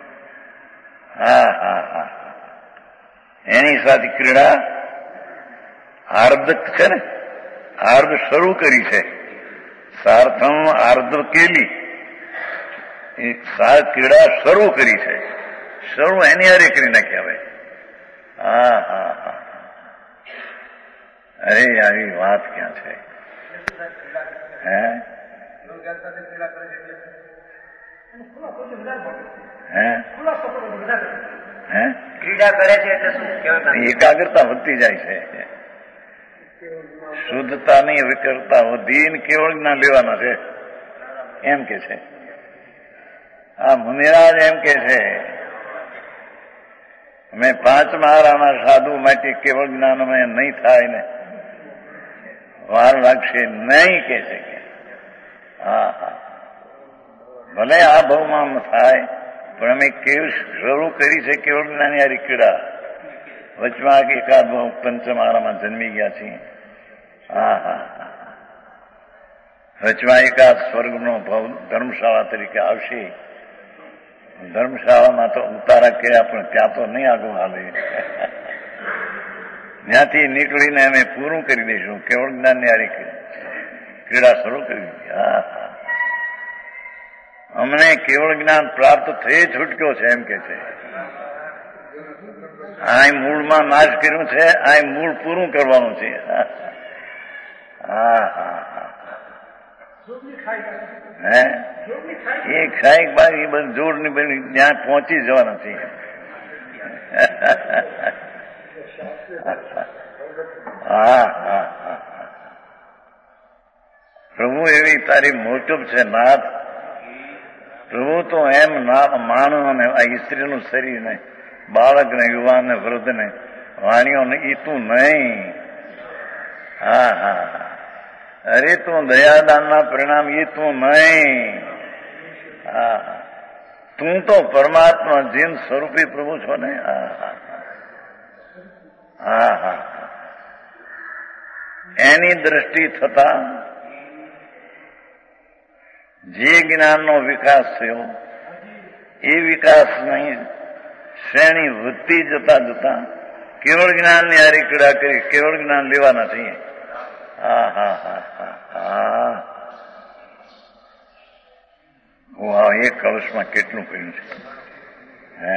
હા હા હા, એની સાથે ક્રીડા આર્ધ છે ને, આર્ધ શરૂ કરી છે. સાર્થમ આર્ધ કેલી, એ ક્રીડા શરૂ કરી છે. શરૂ એની હારે કરી નાખી. હવે હા હા હા, અરે આવી વાત ક્યાં છે? હે હે, ક્રીડા કરે છે એટલે શું એકાગ્રતા વધતી જાય છે. શુદ્ધતાની વિકરતા વધીને કેવળ જ્ઞાન લેવાના છે એમ કે છે. આ મુનિરાજ એમ કે છે અમે 5 મહારાના સાધુ માટે કેવળ જ્ઞાન અમે નહીં થાય ને વાર લાગશે નહીં કે છે કે હા હા ભલે આ ભાવમાં થાય પણ અમે કેવી શરૂ કરી છે કેવળ જ્ઞાની હારી ક્રીડા. વચમાં એકાદ ભાવ પંચમહારામાં જન્મી ગયા છીએ. હા હા વચમાં એકાદ સ્વર્ગનો ભાવ ધર્મશાળા તરીકે આવશે. ધર્મશાળામાં તો ઉતારા કર્યા પણ ત્યાં તો નહીં આગળ હાલે. ત્યાંથી નીકળીને અમે પૂરું કરી દઈશું. કેવળ જ્ઞાનની હારી ક્રીડા શરૂ કરી દીધી. હા હા અમને કેવળ જ્ઞાન પ્રાપ્ત થઈ છૂટક્યો છે એમ કે છે. આ મૂળમાં નાશ કર્યું છે, આ મૂળ પૂરું કરવાનું છે. હા હા હે એ ખાઈ બાકી બધું જોર ની બની ત્યાં પહોંચી જવાના છે. હા હા પ્રભુ એવી તારી મોટપ છે નાથ. પ્રભુ તો એમ માનવ ને આ સ્ત્રીનું શરીર ને બાળક ને યુવાન ને વૃદ્ધ ને વાણીઓ ને એ તું નહીં. હા હા અરે તું દયાદાન ના પરિણામ એ તું નહીં. હા તું તો પરમાત્મા જીન સ્વરૂપી પ્રભુ છો ને. હા હા એની દ્રષ્ટિ થતા જે જ્ઞાનનો વિકાસ થયો એ વિકાસની શ્રેણી વધતી જતા જતા કેવળ જ્ઞાનની હારી ક્રીડા કરી કેવળ જ્ઞાન લેવાના છીએ. હા હા હા હા હા હું આ એક કળશમાં કેટલું કર્યું છે. હે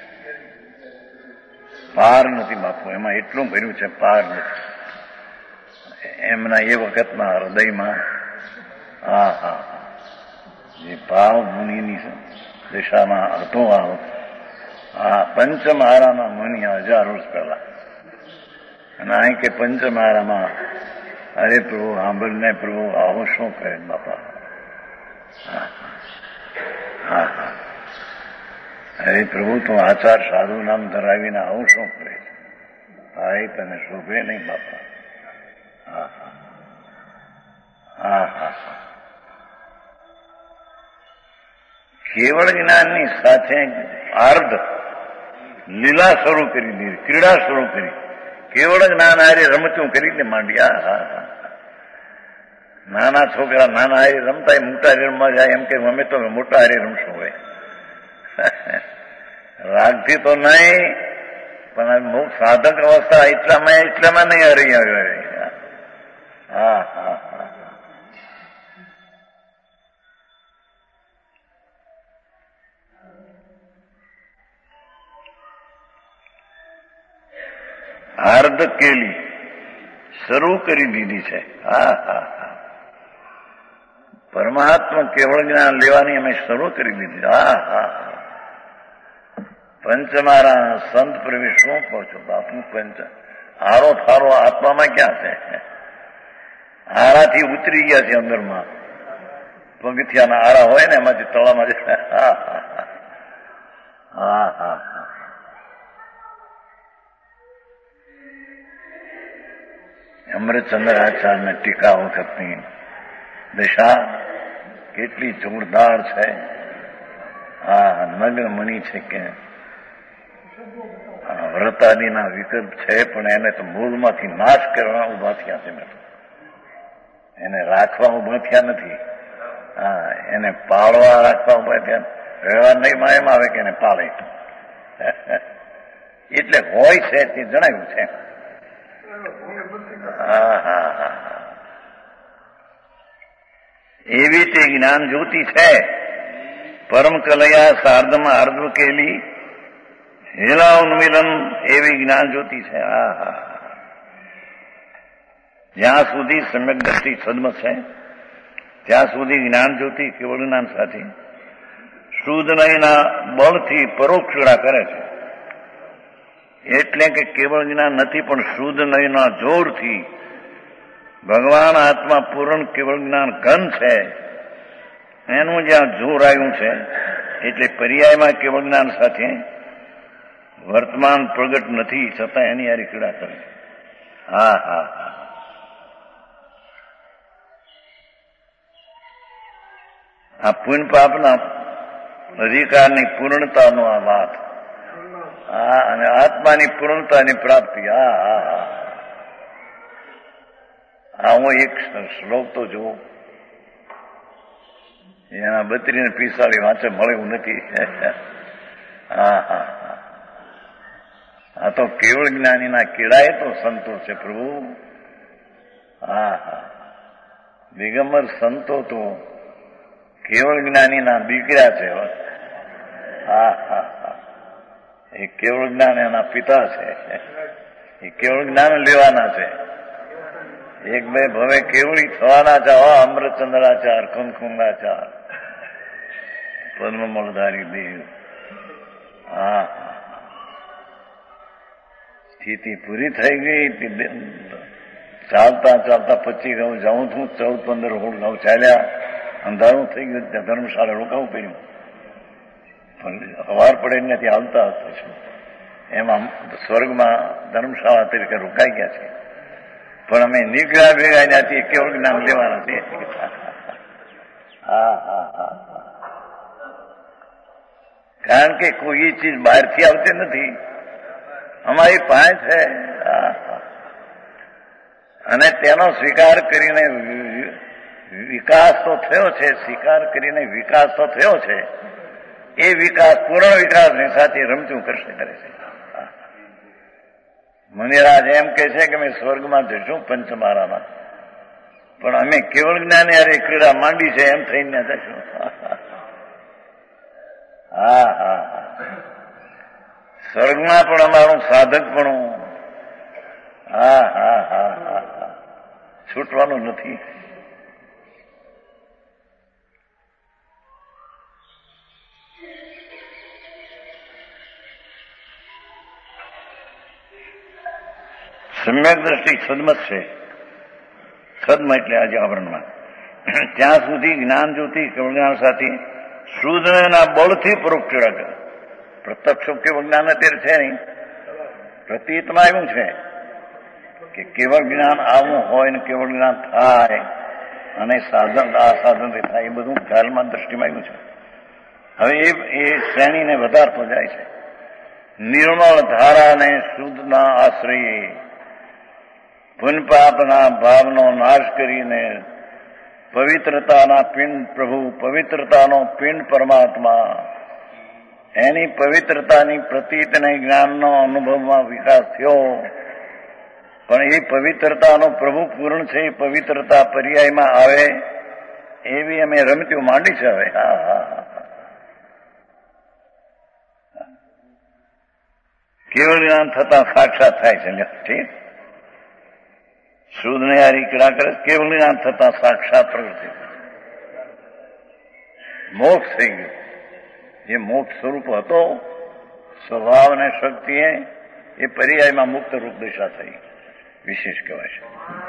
પાર નથી બાપુ, એમાં એટલું ભર્યું છે પાર નથી. એમના એ વખતના હૃદયમાં હા હા જે ભાવ મુનિની દિશામાં હતો આ પંચમહારાના મુનિ 1000 વર્ષ પહેલા. અને અહીં કે પંચમહારામાં અરે પ્રભુ સાંભળને પ્રભુ આવું શું કહે બાપા. હા હા અરે પ્રભુ તું આચાર સાધુ નામ ધરાવીને આવું શું કરે છે. હા એ તને શોભે નહીં બાપા. હા હા હા કેવળ જ્ઞાનની સાથે અર્ધ લીલા શરૂ કરી દીધી, ક્રીડા શરૂ કરી. કેવળ જ્ઞાન હારે રમતું કરીને માંડ્યા. હા હા નાના છોકરા નાના હારે રમતા મોટા રમવા જાય એમ કે અમે તો મોટા હારે રમશું હોય. રાગથી તો નહીં પણ સાધક અવસ્થા એટલામાં નહીં હરી આવ્યો. હા હા હા અર્ધ કેલી શરૂ કરી દીધી છે. હા હા હા પરમાત્મા કેવળ જ્ઞાન લેવાની અમે શરૂ કરી દીધી. હા હા હા પંચમારા સંત પ્રવેશ શું કહો છો બાપુ. પંચ હારો થારો આત્મામાં ક્યાં છે. હારાથી ઉતરી ગયા છે અંદરમાં. પગથિયાના હારા હોય ને એમાંથી તળામાં હા હા હા હા હા અમૃતચંદ્ર આચાર્યની ટીકા વખતની દિશા કેટલી જોરદાર છે. આ નગ્ન મુનિ છે કે વ્રતાદિના વિકલ્પ છે પણ એને તો મૂળમાંથી નાશ કરવા ઉભા થયા છે. એને રાખવા ઉભા થયા નથી. હા એને પાળવા રાખવા ઉભા થયા. વ્યવહાર નહીં એમ આવે કે એને પાળે એટલે હોય છે તે જણાવ્યું છે. હા હા હા એવી તે જ્ઞાન જ્યોતિ છે. પરમ કલયા સાર્ધમાં અર્ધ કેલી હેલા ઉન્મિલન એવી જ્ઞાન જ્યોતિ છે. હા હા જ્યાં સુધી સમ્યક દ્રષ્ટિ સદમત છે ત્યાં સુધી જ્ઞાન જ્યોતિ કેવળ જ્ઞાન સાથે શુદ્ધ નહીંના બળથી પરોક્ષ ક્રીડા કરે છે. એટલે કે કેવળ જ્ઞાન નથી પણ શુદ્ધ નહીંના જોરથી ભગવાન આત્મા પૂર્ણ કેવળ જ્ઞાન ઘન છે એનું જ્યાં જોર આવ્યું છે એટલે પર્યાયમાં કેવળ જ્ઞાન સાથે વર્તમાન પ્રગટ નથી છતાં એની હારી ક્રીડા કરે. હા હા હા આ પુણ્ય પાપના અધિકારની પૂર્ણતાનો આ વાત, અને આત્માની પૂર્ણતાની પ્રાપ્તિ. હું એક શ્લોક તો જોઉં, એના 32 ને 45 વાંચે મળે એવું નથી. આ તો કેવળ જ્ઞાનીના કેળાએ તો સંતો છે પ્રભુ. દિગંબર સંતો તો કેવળ જ્ઞાનીના દીકરા છે. એ કેવળ જ્ઞાન એના પિતા છે. એ કેવળ જ્ઞાન લેવાના છે. એક બે ભવે કેવળી થવાના છે. અમૃતચંદ્રાચાર, કુમકુંડાચાર, પદ્મમલધારી દેવ. સ્થિતિ પૂરી થઈ ગઈ. ચાલતા ચાલતા 25 ગાઉં જાઉં છું, 14, 15, 16 ગાઉં ચાલ્યા. અંધારું થઈ ગયું, ત્યાં ધર્મશાળા રોકાવું પડ્યું. પણ સવાર પડે ત્યાંથી આવતા હતા, એમાં સ્વર્ગમાં ધર્મશાળા તરીકે રોકાઈ ગયા છે. પણ અમે નીકળ્યા ભેગા ત્યાંથી કેવળ જ્ઞાન લેવાના છે. કારણ કે કોઈ ચીજ બહારથી આવતી નથી, અમારી પાસે છે. અને તેનો સ્વીકાર કરીને વિકાસ તો થયો છે. સ્વીકાર કરીને વિકાસ તો થયો છે. એ વિકાસ પૂર્ણ વિકાસની સાથે રમતું કરશે કરે છે. મુનિરાજ એમ કે છે કે અમે સ્વર્ગમાં જશું પંચમારામાં, પણ અમે કેવળ જ્ઞાન યારે ક્રીડા માંડી છે એમ થઈને જશું. સ્વર્ગમાં પણ અમારું સાધકપણું છૂટવાનું નથી. સમ્યક દ્રષ્ટિ સદમત છે. સદમ એટલે આજે આવરણમાં. ત્યાં સુધી જ્ઞાન જ્યોતિ કેવળ જ્ઞાન સાથે શુદ્ધના બળથી પરોક્ષ કરે. પ્રત્યક્ષ કેવળ જ્ઞાન અત્યારે છે નહીં. પ્રતીતમાં એવું છે કે કેવળ જ્ઞાન આવું હોય ને કેવળ જ્ઞાન થાય અને સાધન આ સાધનથી થાય, એ બધું ખ્યાલમાં દ્રષ્ટિમાં આવ્યું છે. હવે એ શ્રેણીને વધારતો જાય છે. નિર્મળ ધારાને શુદ્ધના આશ્રયે પુનપાપના ભાવનો નાશ કરીને પવિત્રતાના પિંડ પ્રભુ, પવિત્રતાનો પિંડ પરમાત્મા, એની પવિત્રતાની પ્રતીતને જ્ઞાનનો અનુભવમાં વિકાસ થયો. પણ એ પવિત્રતાનો પ્રભુ પૂર્ણ છે. એ પવિત્રતા પર્યાયમાં આવે એવી અમે રમતીઓ માંડી છે. હવે કેવળ જ્ઞાન થતા સાક્ષાત થાય છે. ઠીક, શુદ્ધને યારી ક્રિયા કરે, કેવળ જ્ઞાન થતા સાક્ષાત પ્રગતિ, મોક્ષ થઈ ગયો. જે મોક્ષ સ્વરૂપ હતો સ્વભાવ અને શક્તિએ, એ પર્યાયમાં મુક્ત રૂપ દિશા થઈ, વિશેષ કહેવાય છે.